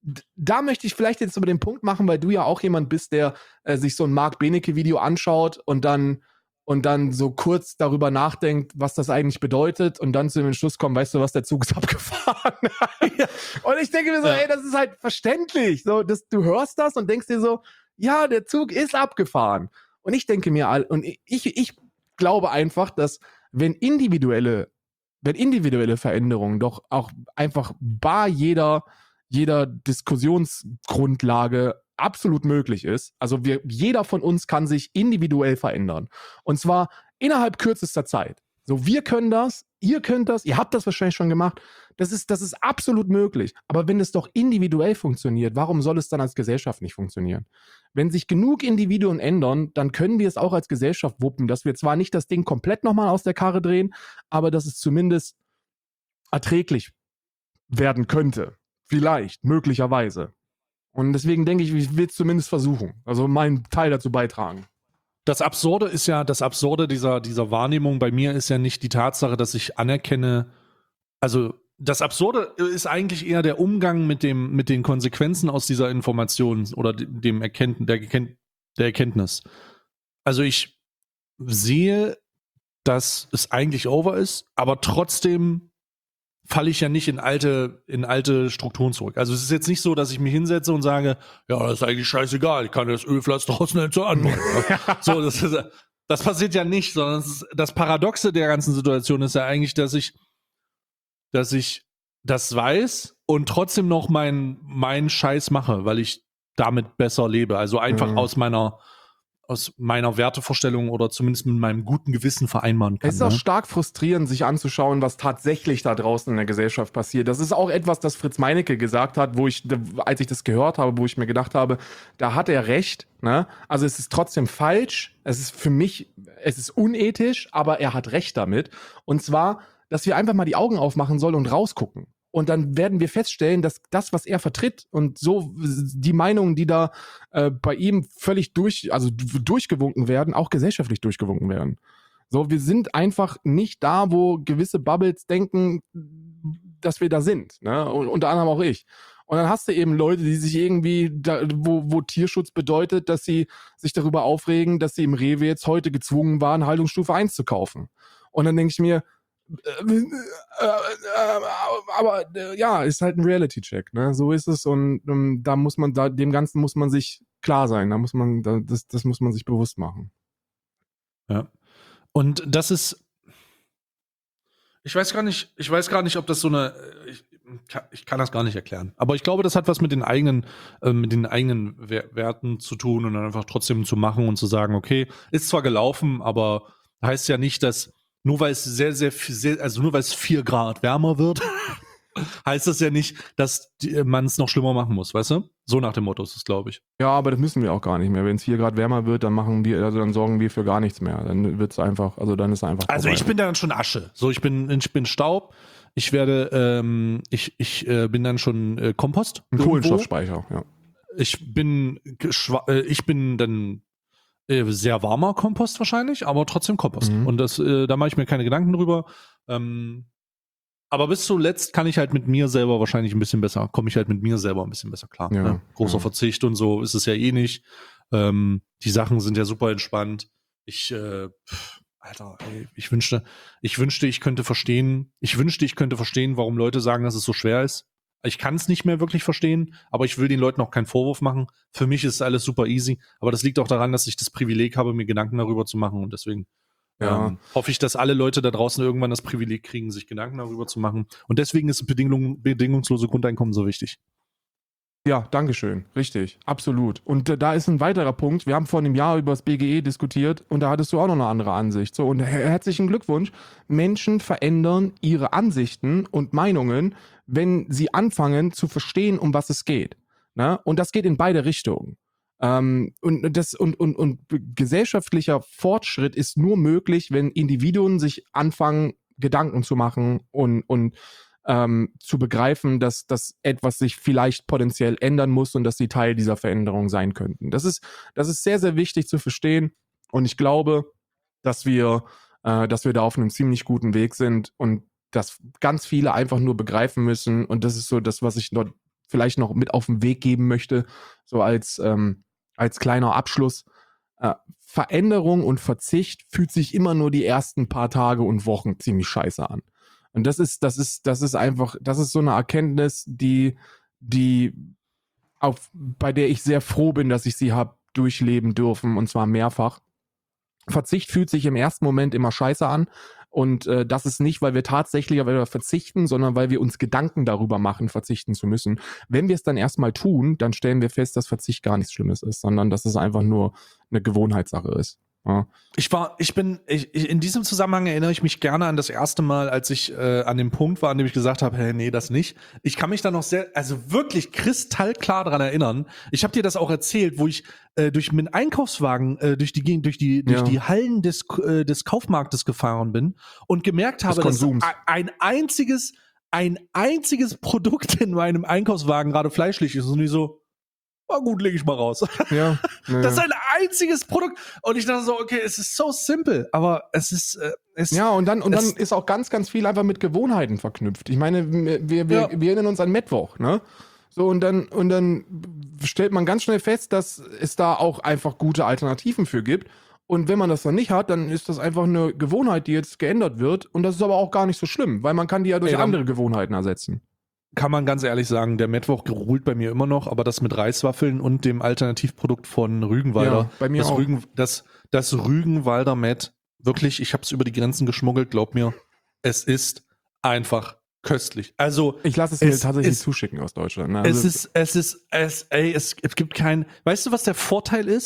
da möchte ich vielleicht jetzt über den Punkt machen, weil du ja auch jemand bist, der äh, sich so ein Marc Benecke-Video anschaut und dann, und dann so kurz darüber nachdenkt, was das eigentlich bedeutet und dann zu dem Entschluss kommt, weißt du was, der Zug ist abgefahren. Ja. Und ich denke mir so, ja. ey, das ist halt verständlich. So, das, du hörst das und denkst dir so, ja, der Zug ist abgefahren. Und ich denke mir, und ich, ich glaube einfach, dass wenn individuelle wenn individuelle Veränderungen doch auch einfach bar jeder, jeder Diskussionsgrundlage absolut möglich ist. Also wir, jeder von uns kann sich individuell verändern. Und zwar innerhalb kürzester Zeit. So, wir können das, ihr könnt das, ihr habt das wahrscheinlich schon gemacht. Das ist, das ist absolut möglich. Aber wenn es doch individuell funktioniert, warum soll es dann als Gesellschaft nicht funktionieren? Wenn sich genug Individuen ändern, dann können wir es auch als Gesellschaft wuppen, dass wir zwar nicht das Ding komplett nochmal aus der Karre drehen, aber dass es zumindest erträglich werden könnte. Vielleicht, möglicherweise. Und deswegen denke ich, ich will es zumindest versuchen. Also meinen Teil dazu beitragen. Das Absurde ist ja, das Absurde dieser, dieser Wahrnehmung bei mir ist ja nicht die Tatsache, dass ich anerkenne, also das Absurde ist eigentlich eher der Umgang mit dem, mit den Konsequenzen aus dieser Information oder dem Erkenntnis, der, der Erkenntnis. Also ich sehe, dass es eigentlich over ist, aber trotzdem falle ich ja nicht in alte, in alte Strukturen zurück. Also es ist jetzt nicht so, dass ich mich hinsetze und sage, ja, das ist eigentlich scheißegal, ich kann das Ölpflaster draußen nicht so anmachen. So, das, ist, das passiert ja nicht, sondern das, ist, das Paradoxe der ganzen Situation ist ja eigentlich, dass ich, dass ich das weiß und trotzdem noch meinen mein Scheiß mache, weil ich damit besser lebe. Also einfach mhm. aus meiner, aus meiner Wertevorstellung oder zumindest mit meinem guten Gewissen vereinbaren kann. Es ist auch ne? stark frustrierend, sich anzuschauen, was tatsächlich da draußen in der Gesellschaft passiert. Das ist auch etwas, das Fritz Meinecke gesagt hat, wo ich, als ich das gehört habe, wo ich mir gedacht habe, da hat er recht. Ne? Also es ist trotzdem falsch. Es ist für mich, es ist unethisch, aber er hat recht damit. Und zwar, dass wir einfach mal die Augen aufmachen sollen und rausgucken. Und dann werden wir feststellen, dass das, was er vertritt und so die Meinungen, die da äh, bei ihm völlig durch, also durchgewunken werden, auch gesellschaftlich durchgewunken werden. So, wir sind einfach nicht da, wo gewisse Bubbles denken, dass wir da sind. Ne? Und unter anderem auch ich. Und dann hast du eben Leute, die sich irgendwie, da, wo, wo Tierschutz bedeutet, dass sie sich darüber aufregen, dass sie im Rewe jetzt heute gezwungen waren, Haltungsstufe eins zu kaufen. Und dann denke ich mir, Äh, äh, äh, aber äh, ja, ist halt ein Reality-Check, ne? So ist es und ähm, da muss man, da dem Ganzen muss man sich klar sein, da muss man, da, das, das muss man sich bewusst machen. Ja. Und das ist, ich weiß gar nicht, ich weiß gar nicht, ob das so eine, ich, ich kann das gar nicht erklären. Aber ich glaube, das hat was mit den eigenen, äh, mit den eigenen Werten zu tun und dann einfach trotzdem zu machen und zu sagen, okay, ist zwar gelaufen, aber heißt ja nicht, dass nur weil es sehr, sehr, sehr, also nur weil es vier Grad wärmer wird, heißt das ja nicht, dass man es noch schlimmer machen muss, weißt du? So nach dem Motto ist es, glaube ich. Ja, aber das müssen wir auch gar nicht mehr. Wenn es vier Grad wärmer wird, dann machen wir, also dann sorgen wir für gar nichts mehr. Dann wird es einfach, also dann ist es einfach. Also vorbei. ich bin dann schon Asche. So, ich bin, ich bin Staub. Ich werde, ähm, ich, ich äh, bin dann schon äh, Kompost. Ein irgendwo. Kohlenstoffspeicher, ja. Ich bin, geschwa- äh, ich bin dann äh, sehr warmer Kompost wahrscheinlich, aber trotzdem Kompost. Mhm. Und das, äh, da mache ich mir keine Gedanken drüber. Ähm, aber bis zuletzt kann ich halt mit mir selber wahrscheinlich ein bisschen besser, komme ich halt mit mir selber ein bisschen besser klar. Ja, ne? Großer ja. Verzicht und so ist es ja eh nicht. Ähm, die Sachen sind ja super entspannt. Ich, äh, pff, Alter, ey, ich wünschte, ich wünschte, ich könnte verstehen, ich wünschte, ich könnte verstehen, warum Leute sagen, dass es so schwer ist. Ich kann es nicht mehr wirklich verstehen, aber ich will den Leuten auch keinen Vorwurf machen. Für mich ist alles super easy, aber das liegt auch daran, dass ich das Privileg habe, mir Gedanken darüber zu machen und deswegen Ja. ähm, hoffe ich, dass alle Leute da draußen irgendwann das Privileg kriegen, sich Gedanken darüber zu machen und deswegen ist Bedingung, bedingungslose Grundeinkommen so wichtig. Ja, dankeschön. Richtig, absolut. Und äh, da ist ein weiterer Punkt. Wir haben vor einem Jahr über das B G E diskutiert und da hattest du auch noch eine andere Ansicht. So, und her herzlichen Glückwunsch. Menschen verändern ihre Ansichten und Meinungen, wenn sie anfangen zu verstehen, um was es geht. Ne? Und das geht in beide Richtungen. Ähm, und, das, und, und, und gesellschaftlicher Fortschritt ist nur möglich, wenn Individuen sich anfangen, Gedanken zu machen und, und Ähm, zu begreifen, dass, dass etwas sich vielleicht potenziell ändern muss und dass sie Teil dieser Veränderung sein könnten. Das ist, das ist sehr, sehr wichtig zu verstehen und ich glaube, dass wir, äh, dass wir da auf einem ziemlich guten Weg sind und dass ganz viele einfach nur begreifen müssen und das ist so das, was ich dort vielleicht noch mit auf den Weg geben möchte, so als, ähm, als kleiner Abschluss. Äh, Veränderung und Verzicht fühlt sich immer nur die ersten paar Tage und Wochen ziemlich scheiße an. Und das ist, das ist, das ist einfach, das ist so eine Erkenntnis, die, die auf, bei der ich sehr froh bin, dass ich sie habe durchleben dürfen und zwar mehrfach. Verzicht fühlt sich im ersten Moment immer scheiße an und äh, das ist nicht, weil wir tatsächlich weil wir verzichten, sondern weil wir uns Gedanken darüber machen, verzichten zu müssen. Wenn wir es dann erstmal tun, dann stellen wir fest, dass Verzicht gar nichts Schlimmes ist, sondern dass es einfach nur eine Gewohnheitssache ist. Ja. Ich war, ich bin, ich, in diesem Zusammenhang erinnere ich mich gerne an das erste Mal, als ich äh, an dem Punkt war, an dem ich gesagt habe, hey, nee, das nicht. Ich kann mich da noch sehr, also wirklich kristallklar daran erinnern. Ich habe dir das auch erzählt, wo ich äh, durch mit Einkaufswagen äh, durch die durch die durch Ja. die Hallen des äh, des Kaufmarktes gefahren bin und gemerkt habe, dass Konsums. ein einziges ein einziges Produkt in meinem Einkaufswagen gerade fleischlich ist und ich so, na gut, lege ich mal raus. Ja, ja. Das ist ein einziges Produkt. Und ich dachte so, okay, es ist so simpel, aber es ist, äh, es Ja, und dann, und dann es- ist auch ganz, ganz viel einfach mit Gewohnheiten verknüpft. Ich meine, wir, wir, Ja. wir erinnern uns an Mittwoch, ne? So, und dann, und dann stellt man ganz schnell fest, dass es da auch einfach gute Alternativen für gibt. Und wenn man das dann nicht hat, dann ist das einfach eine Gewohnheit, die jetzt geändert wird. Und das ist aber auch gar nicht so schlimm, weil man kann die ja durch Ey, dann- andere Gewohnheiten ersetzen. kann man ganz ehrlich sagen, der Mittwoch ruht bei mir immer noch, aber das mit Reiswaffeln und dem Alternativprodukt von Rügenwalder, Ja, bei mir das, auch. Rügen, das, das Rügenwalder Met, wirklich, ich habe es über die Grenzen geschmuggelt, glaub mir, es ist einfach köstlich. Also Ich lasse es mir Es tatsächlich ist- zuschicken aus Deutschland. Ne? es Also, ist, es ist, es, ey, es, es gibt keinen, weißt du, was der Vorteil ist?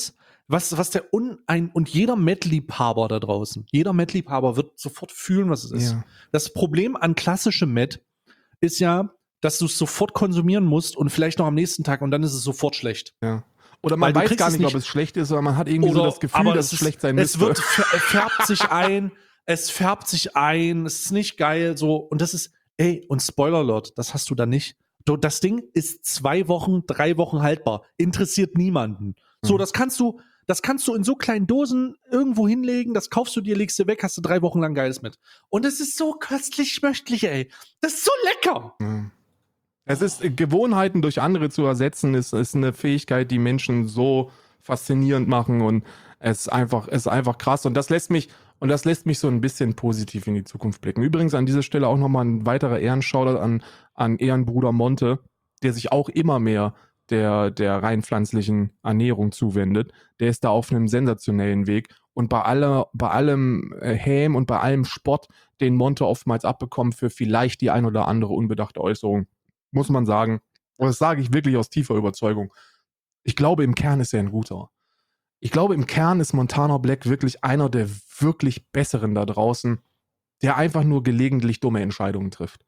was, was der unein, und jeder Met-Liebhaber da draußen, jeder Met-Liebhaber wird sofort fühlen, was es ist. Ja. Das Problem an klassischem Met ist ja, dass du es sofort konsumieren musst und vielleicht noch am nächsten Tag und dann ist es sofort schlecht. Ja. Oder Weil man du weiß kriegst gar es nicht, nicht- ob es schlecht ist, oder man hat irgendwie so Oder- das Gefühl, aber dass es es ist- schlecht sein Es müsste. wird, fär- färbt sich ein, es färbt sich ein, es ist nicht geil, so, und das ist, ey, und Spoiler Alert, das hast du da nicht. Du, das Ding ist zwei Wochen, drei Wochen haltbar, interessiert niemanden. So, Mhm. das kannst du, das kannst du in so kleinen Dosen irgendwo hinlegen, das kaufst du dir, legst du weg, hast du drei Wochen lang Geiles mit. Und es ist so köstlich schmöchtlich, ey. Das ist so lecker. Ja. Es ist, äh, Gewohnheiten durch andere zu ersetzen, ist, ist eine Fähigkeit, die Menschen so faszinierend machen und es ist einfach, es ist einfach krass. Und das lässt mich, und das lässt mich so ein bisschen positiv in die Zukunft blicken. Übrigens an dieser Stelle auch nochmal ein weiterer Ehrenshoutout an, an Ehrenbruder Monte, der sich auch immer mehr der, der rein pflanzlichen Ernährung zuwendet. Der ist da auf einem sensationellen Weg. Und bei aller, bei allem äh, Häm und bei allem Spott, den Monte oftmals abbekommt für vielleicht die ein oder andere unbedachte Äußerung, muss man sagen, und das sage ich wirklich aus tiefer Überzeugung, ich glaube, im Kern ist er ein guter. Ich glaube, im Kern ist Montana Black wirklich einer der wirklich Besseren da draußen, der einfach nur gelegentlich dumme Entscheidungen trifft.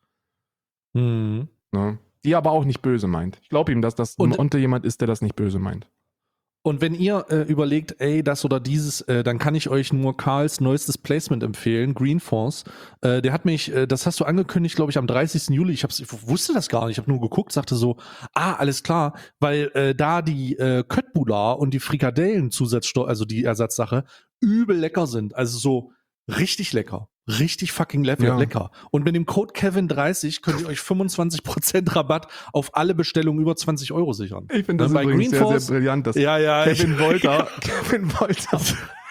Mhm. Ne? Die aber auch nicht böse meint. Ich glaube ihm, dass das Und- Monte jemand ist, der das nicht böse meint. Und wenn ihr äh, überlegt, ey, das oder dieses, äh, dann kann ich euch nur Karls neuestes Placement empfehlen, Green Force. Äh, der hat mich, äh, das hast du angekündigt, glaube ich, am dreißigsten Juli. Ich, hab's, ich wusste das gar nicht. Ich habe nur geguckt, sagte so, ah, alles klar, weil äh, da die äh, Köttbullar und die Frikadellen-Zusatzstoff, also die Ersatzsache, übel lecker sind. Also so richtig lecker. Richtig fucking le Ja. lecker. Und mit dem Code Kevin dreißig könnt ihr euch fünfundzwanzig Prozent Rabatt auf alle Bestellungen über zwanzig Euro sichern. Ich finde das Bei übrigens Green sehr, Force- sehr brillant, dass Ja, ja. Kevin Wolter, Kevin Wolter,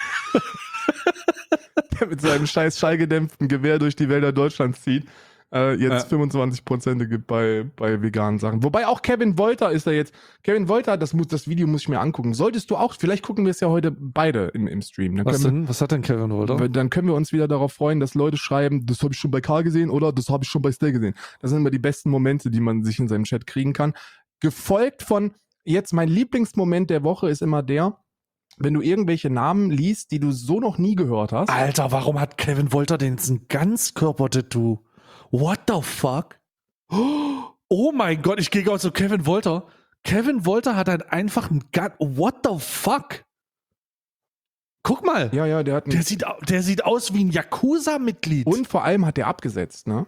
der mit seinem scheiß schallgedämpften Gewehr durch die Wälder Deutschlands zieht, äh, jetzt Ja. fünfundzwanzig Prozent gibt bei, bei veganen Sachen. Wobei auch Kevin Wolter ist da jetzt, Kevin Wolter, das, muss, das Video muss ich mir angucken. Solltest du auch, vielleicht gucken wir es ja heute beide im, im Stream. Dann Was können denn? Was hat denn Kevin Wolter? wir, dann können wir uns wieder darauf freuen, dass Leute schreiben, das habe ich schon bei Karl gesehen oder das habe ich schon bei Stay gesehen. Das sind immer die besten Momente, die man sich in seinem Chat kriegen kann. Gefolgt von, jetzt mein Lieblingsmoment der Woche ist immer der, wenn du irgendwelche Namen liest, die du so noch nie gehört hast. Alter, warum hat Kevin Wolter denn jetzt ein Ganzkörper-Tattoo? What the fuck? Oh mein Gott, ich gehe gerade zu Kevin Wolter. Kevin Wolter hat halt einfach ein Gan What the fuck? Guck mal. Ja, ja, der hat Der einen, sieht, au- der sieht aus wie ein Yakuza-Mitglied. und vor allem hat der abgesetzt, ne?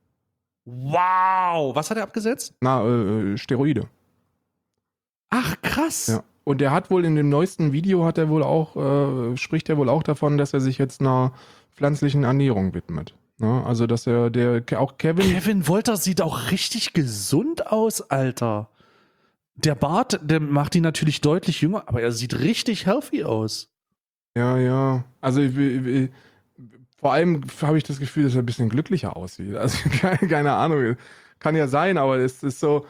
Wow. Was hat er abgesetzt? Na, äh, Steroide. Ach, krass. Ja. Und der hat wohl in dem neuesten Video hat er wohl auch, äh, spricht er wohl auch davon, dass er sich jetzt einer pflanzlichen Ernährung widmet. Ne? Also, dass er, der, auch Kevin, Kevin Wolter sieht auch richtig gesund aus, Alter. Der Bart, der macht ihn natürlich deutlich jünger, aber er sieht richtig healthy aus. ja, ja, also ich, ich, vor allem habe ich das Gefühl, dass er ein bisschen glücklicher aussieht. Also, keine, keine Ahnung, kann ja sein, aber es ist so,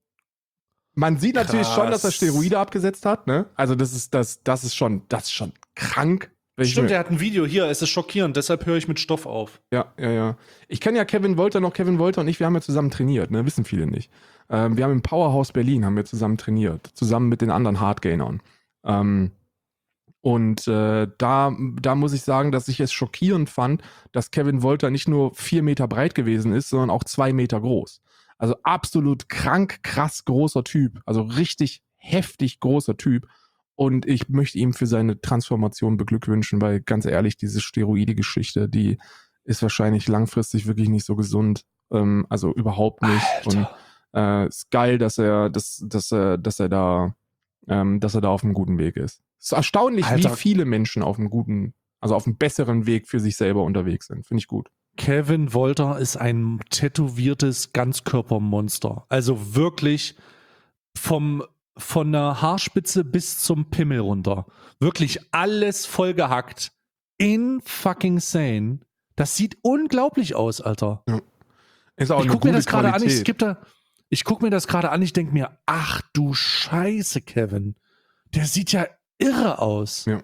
man sieht natürlich Krass. schon, dass er Steroide abgesetzt hat, ne? Also, das ist, das, das ist schon, das ist schon krank. Wenn ich Stimmt, mir- er hat ein Video hier, es ist schockierend, deshalb höre ich mit Stoff auf. Ja, ja, ja. Ich kenne ja Kevin Wolter noch. Kevin Wolter und ich, wir haben ja zusammen trainiert, ne? Wissen viele nicht. Ähm, wir haben im Powerhouse Berlin haben wir zusammen trainiert, zusammen mit den anderen Hardgainern. Ähm, und äh, da, da muss ich sagen, dass ich es schockierend fand, dass Kevin Wolter nicht nur vier Meter breit gewesen ist, sondern auch zwei Meter groß. Also absolut krank, krass großer Typ. Also richtig heftig großer Typ. Und ich möchte ihm für seine Transformation beglückwünschen, weil ganz ehrlich, diese Steroide-Geschichte, die ist wahrscheinlich langfristig wirklich nicht so gesund. Ähm, also überhaupt nicht. Und äh, ist geil, dass er, dass, dass er, dass er da, ähm, dass er da auf einem guten Weg ist. Es ist erstaunlich, Alter. wie viele Menschen auf einem guten, also auf einem besseren Weg für sich selber unterwegs sind. Finde ich gut. Kevin Wolter ist ein tätowiertes Ganzkörpermonster. Also wirklich vom, von der Haarspitze bis zum Pimmel runter. Wirklich alles vollgehackt. In fucking sane. Das sieht unglaublich aus, Alter. Ist auch Ich eine guck mir gute das gerade an, ich Qualität. skipp da, ich guck mir das gerade an, ich denke mir, ach du Scheiße, Kevin. Der sieht ja irre aus. Ja.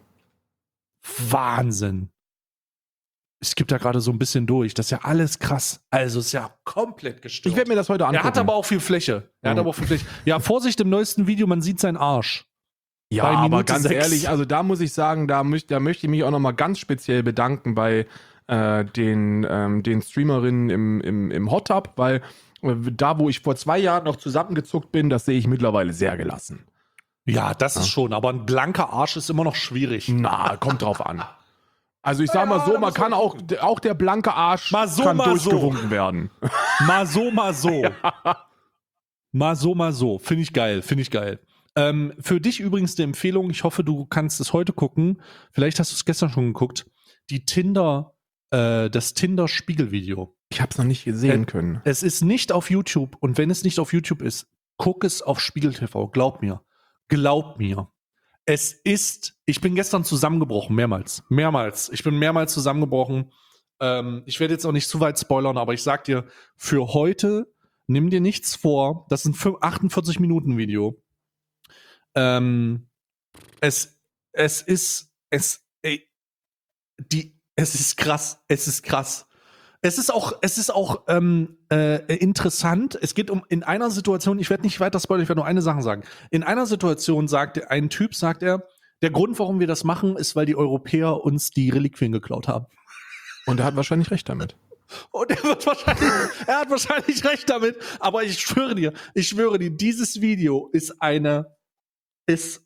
Wahnsinn. Ich skipp da gerade so ein bisschen durch. Das ist ja alles krass. Also ist ja komplett gestört. Ich werde mir das heute angucken. er hat aber auch viel Fläche. Er hat Ja. aber auch viel Fläche. Ja, Vorsicht im neuesten Video, man sieht seinen Arsch. Ja, bei aber Minute ganz sechs. ehrlich, also da muss ich sagen, da, möcht, da möchte ich mich auch nochmal ganz speziell bedanken bei äh, den, ähm, den Streamerinnen im, im, im Hot Tub, weil äh, da, wo ich vor zwei Jahren noch zusammengezuckt bin, das sehe ich mittlerweile sehr gelassen. Ja, das Ja. ist schon, aber ein blanker Arsch ist immer noch schwierig. Na, kommt drauf an. Also ich sag Ja, mal so, da man muss kann man auch, auch der blanke Arsch Mal so, kann mal so. durchgewunken werden. Mal so, mal so. Mal so, mal so. Finde ich geil, finde ich geil. Ähm, für dich übrigens eine Empfehlung, ich hoffe, du kannst es heute gucken. Vielleicht hast du es gestern schon geguckt. Die Tinder, äh, das Tinder-Spiegelvideo. Ich hab's noch nicht gesehen Äh, können. Es ist nicht auf YouTube und wenn es nicht auf YouTube ist, guck es auf Spiegel T V. Glaub mir. Glaub mir. Es ist, ich bin gestern zusammengebrochen, mehrmals. Mehrmals. Ich bin mehrmals zusammengebrochen. Ähm, ich werde jetzt auch nicht zu weit spoilern, aber ich sag dir, für heute nimm dir nichts vor. Das ist ein achtundvierzig Minuten Video. Ähm, es, es ist, es, ey, die, es ist krass. Es ist krass. Es ist auch, es ist auch ähm, äh, interessant. Es geht um in einer Situation, ich werde nicht weiter spoilern, ich werde nur eine Sache sagen. In einer Situation sagt ein Typ, sagt er, der Grund, warum wir das machen, ist, weil die Europäer uns die Reliquien geklaut haben. Und er hat wahrscheinlich recht damit. Und er wird wahrscheinlich, er hat wahrscheinlich recht damit. Aber ich schwöre dir, ich schwöre dir, dieses Video ist eine, ist,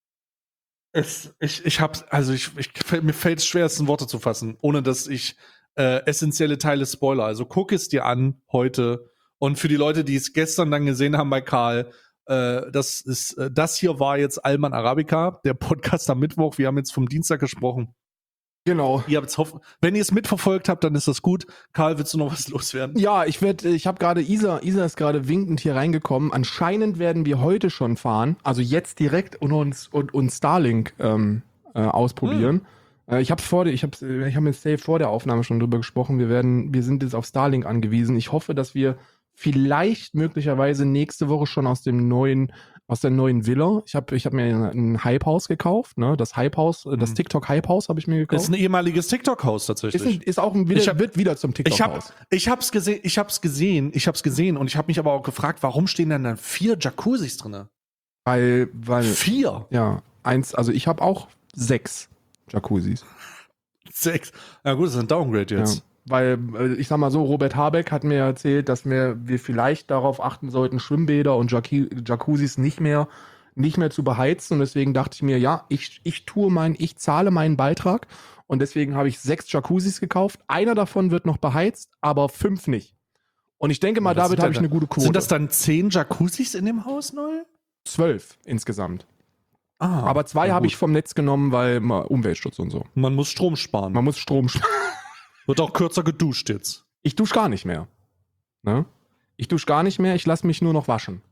ist ich, ich hab's, also ich, ich mir fällt es schwer, es in Worte zu fassen, ohne dass ich Äh, essentielle Teile Spoiler. Also guck es dir an heute. Und für die Leute, die es gestern dann gesehen haben bei Karl, äh, das ist, äh, das hier war jetzt Alman Arabica, der Podcast am Mittwoch. Wir haben jetzt vom Dienstag gesprochen. Genau. Ihr habt's hoff- Wenn ihr es mitverfolgt habt, dann ist das gut. Karl, willst du noch was loswerden? Ja, ich werde, ich habe gerade Isa, Isa ist gerade winkend hier reingekommen. Anscheinend werden wir heute schon fahren, also jetzt direkt und uns und, und Starlink ähm, äh, ausprobieren. Hm. Ich habe vor, ich habe, ich habe mit Safe vor der Aufnahme schon drüber gesprochen. Wir werden, wir sind jetzt auf Starlink angewiesen. Ich hoffe, dass wir vielleicht möglicherweise nächste Woche schon aus dem neuen, aus der neuen Villa. Ich habe, ich habe mir ein Hype House gekauft, ne? Das Hype House, das TikTok Hype House habe ich mir gekauft. Das ist ein ehemaliges TikTok-Haus tatsächlich. Ist, ein, ist auch ein, wieder, Ich hab, wird wieder zum ich hab, TikTok-Haus. Ich hab's gesehen, ich hab's gesehen, ich hab's gesehen und ich habe mich aber auch gefragt, warum stehen denn dann vier Jacuzzis drin? Weil, weil. Vier? Ja, eins, also ich habe auch sechs Jacuzzis. Sechs. Ja gut, das ist ein Downgrade jetzt. Ja, weil, ich sag mal so, Robert Habeck hat mir erzählt, dass wir, wir vielleicht darauf achten sollten, Schwimmbäder und Jacuzzis nicht mehr, nicht mehr zu beheizen. Und deswegen dachte ich mir, ja, ich, ich tue mein, ich zahle meinen Beitrag. Und deswegen habe ich sechs Jacuzzis gekauft. Einer davon wird noch beheizt, aber fünf nicht. Und ich denke mal, Was damit sind habe ich denn eine gute Quote. Sind das dann zehn Jacuzzis in dem Haus neu? Zwölf insgesamt. Ah, Aber zwei na habe gut. ich vom Netz genommen, weil mal Umweltschutz und so. Man muss Strom sparen. Man muss Strom sparen. Wird auch kürzer geduscht jetzt. Ich dusche gar nicht mehr. Ne? Ich dusche gar nicht mehr, ich lasse mich nur noch waschen.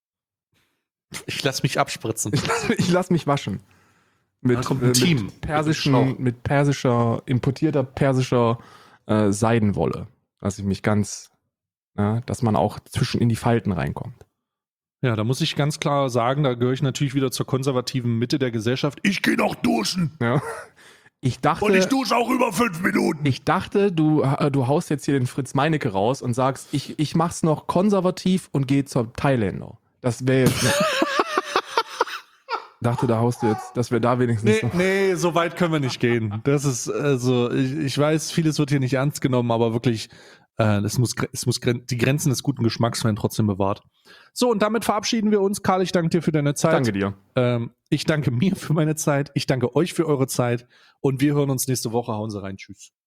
Ich lass mich abspritzen. Ich, ich lasse mich waschen. Mit, Da kommt ein äh, Team. mit persischen, mit persischer, importierter persischer äh, Seidenwolle. Lasse ich mich ganz, ja, dass man auch zwischen in die Falten reinkommt. Ja, da muss ich ganz klar sagen, da gehöre ich natürlich wieder zur konservativen Mitte der Gesellschaft. Ich gehe noch duschen. Ja. Ich dachte, Und ich dusche auch über fünf Minuten. ich dachte, du, äh, du haust jetzt hier den Fritz Meinecke raus und sagst, ich, ich mach's noch konservativ und gehe zur Thailänder. Das wäre jetzt. dachte, da haust du jetzt, dass wir da wenigstens Nee, noch. nee, so weit können wir nicht gehen. Das ist, also, ich, ich weiß, vieles wird hier nicht ernst genommen, aber wirklich, äh, es muss, es muss, die Grenzen des guten Geschmacks werden trotzdem bewahrt. So, und damit verabschieden wir uns. Karl, ich danke dir für deine Zeit. Danke dir. Ähm, ich danke mir für meine Zeit. Ich danke euch für eure Zeit. Und wir hören uns nächste Woche. Hauen Sie rein. Tschüss.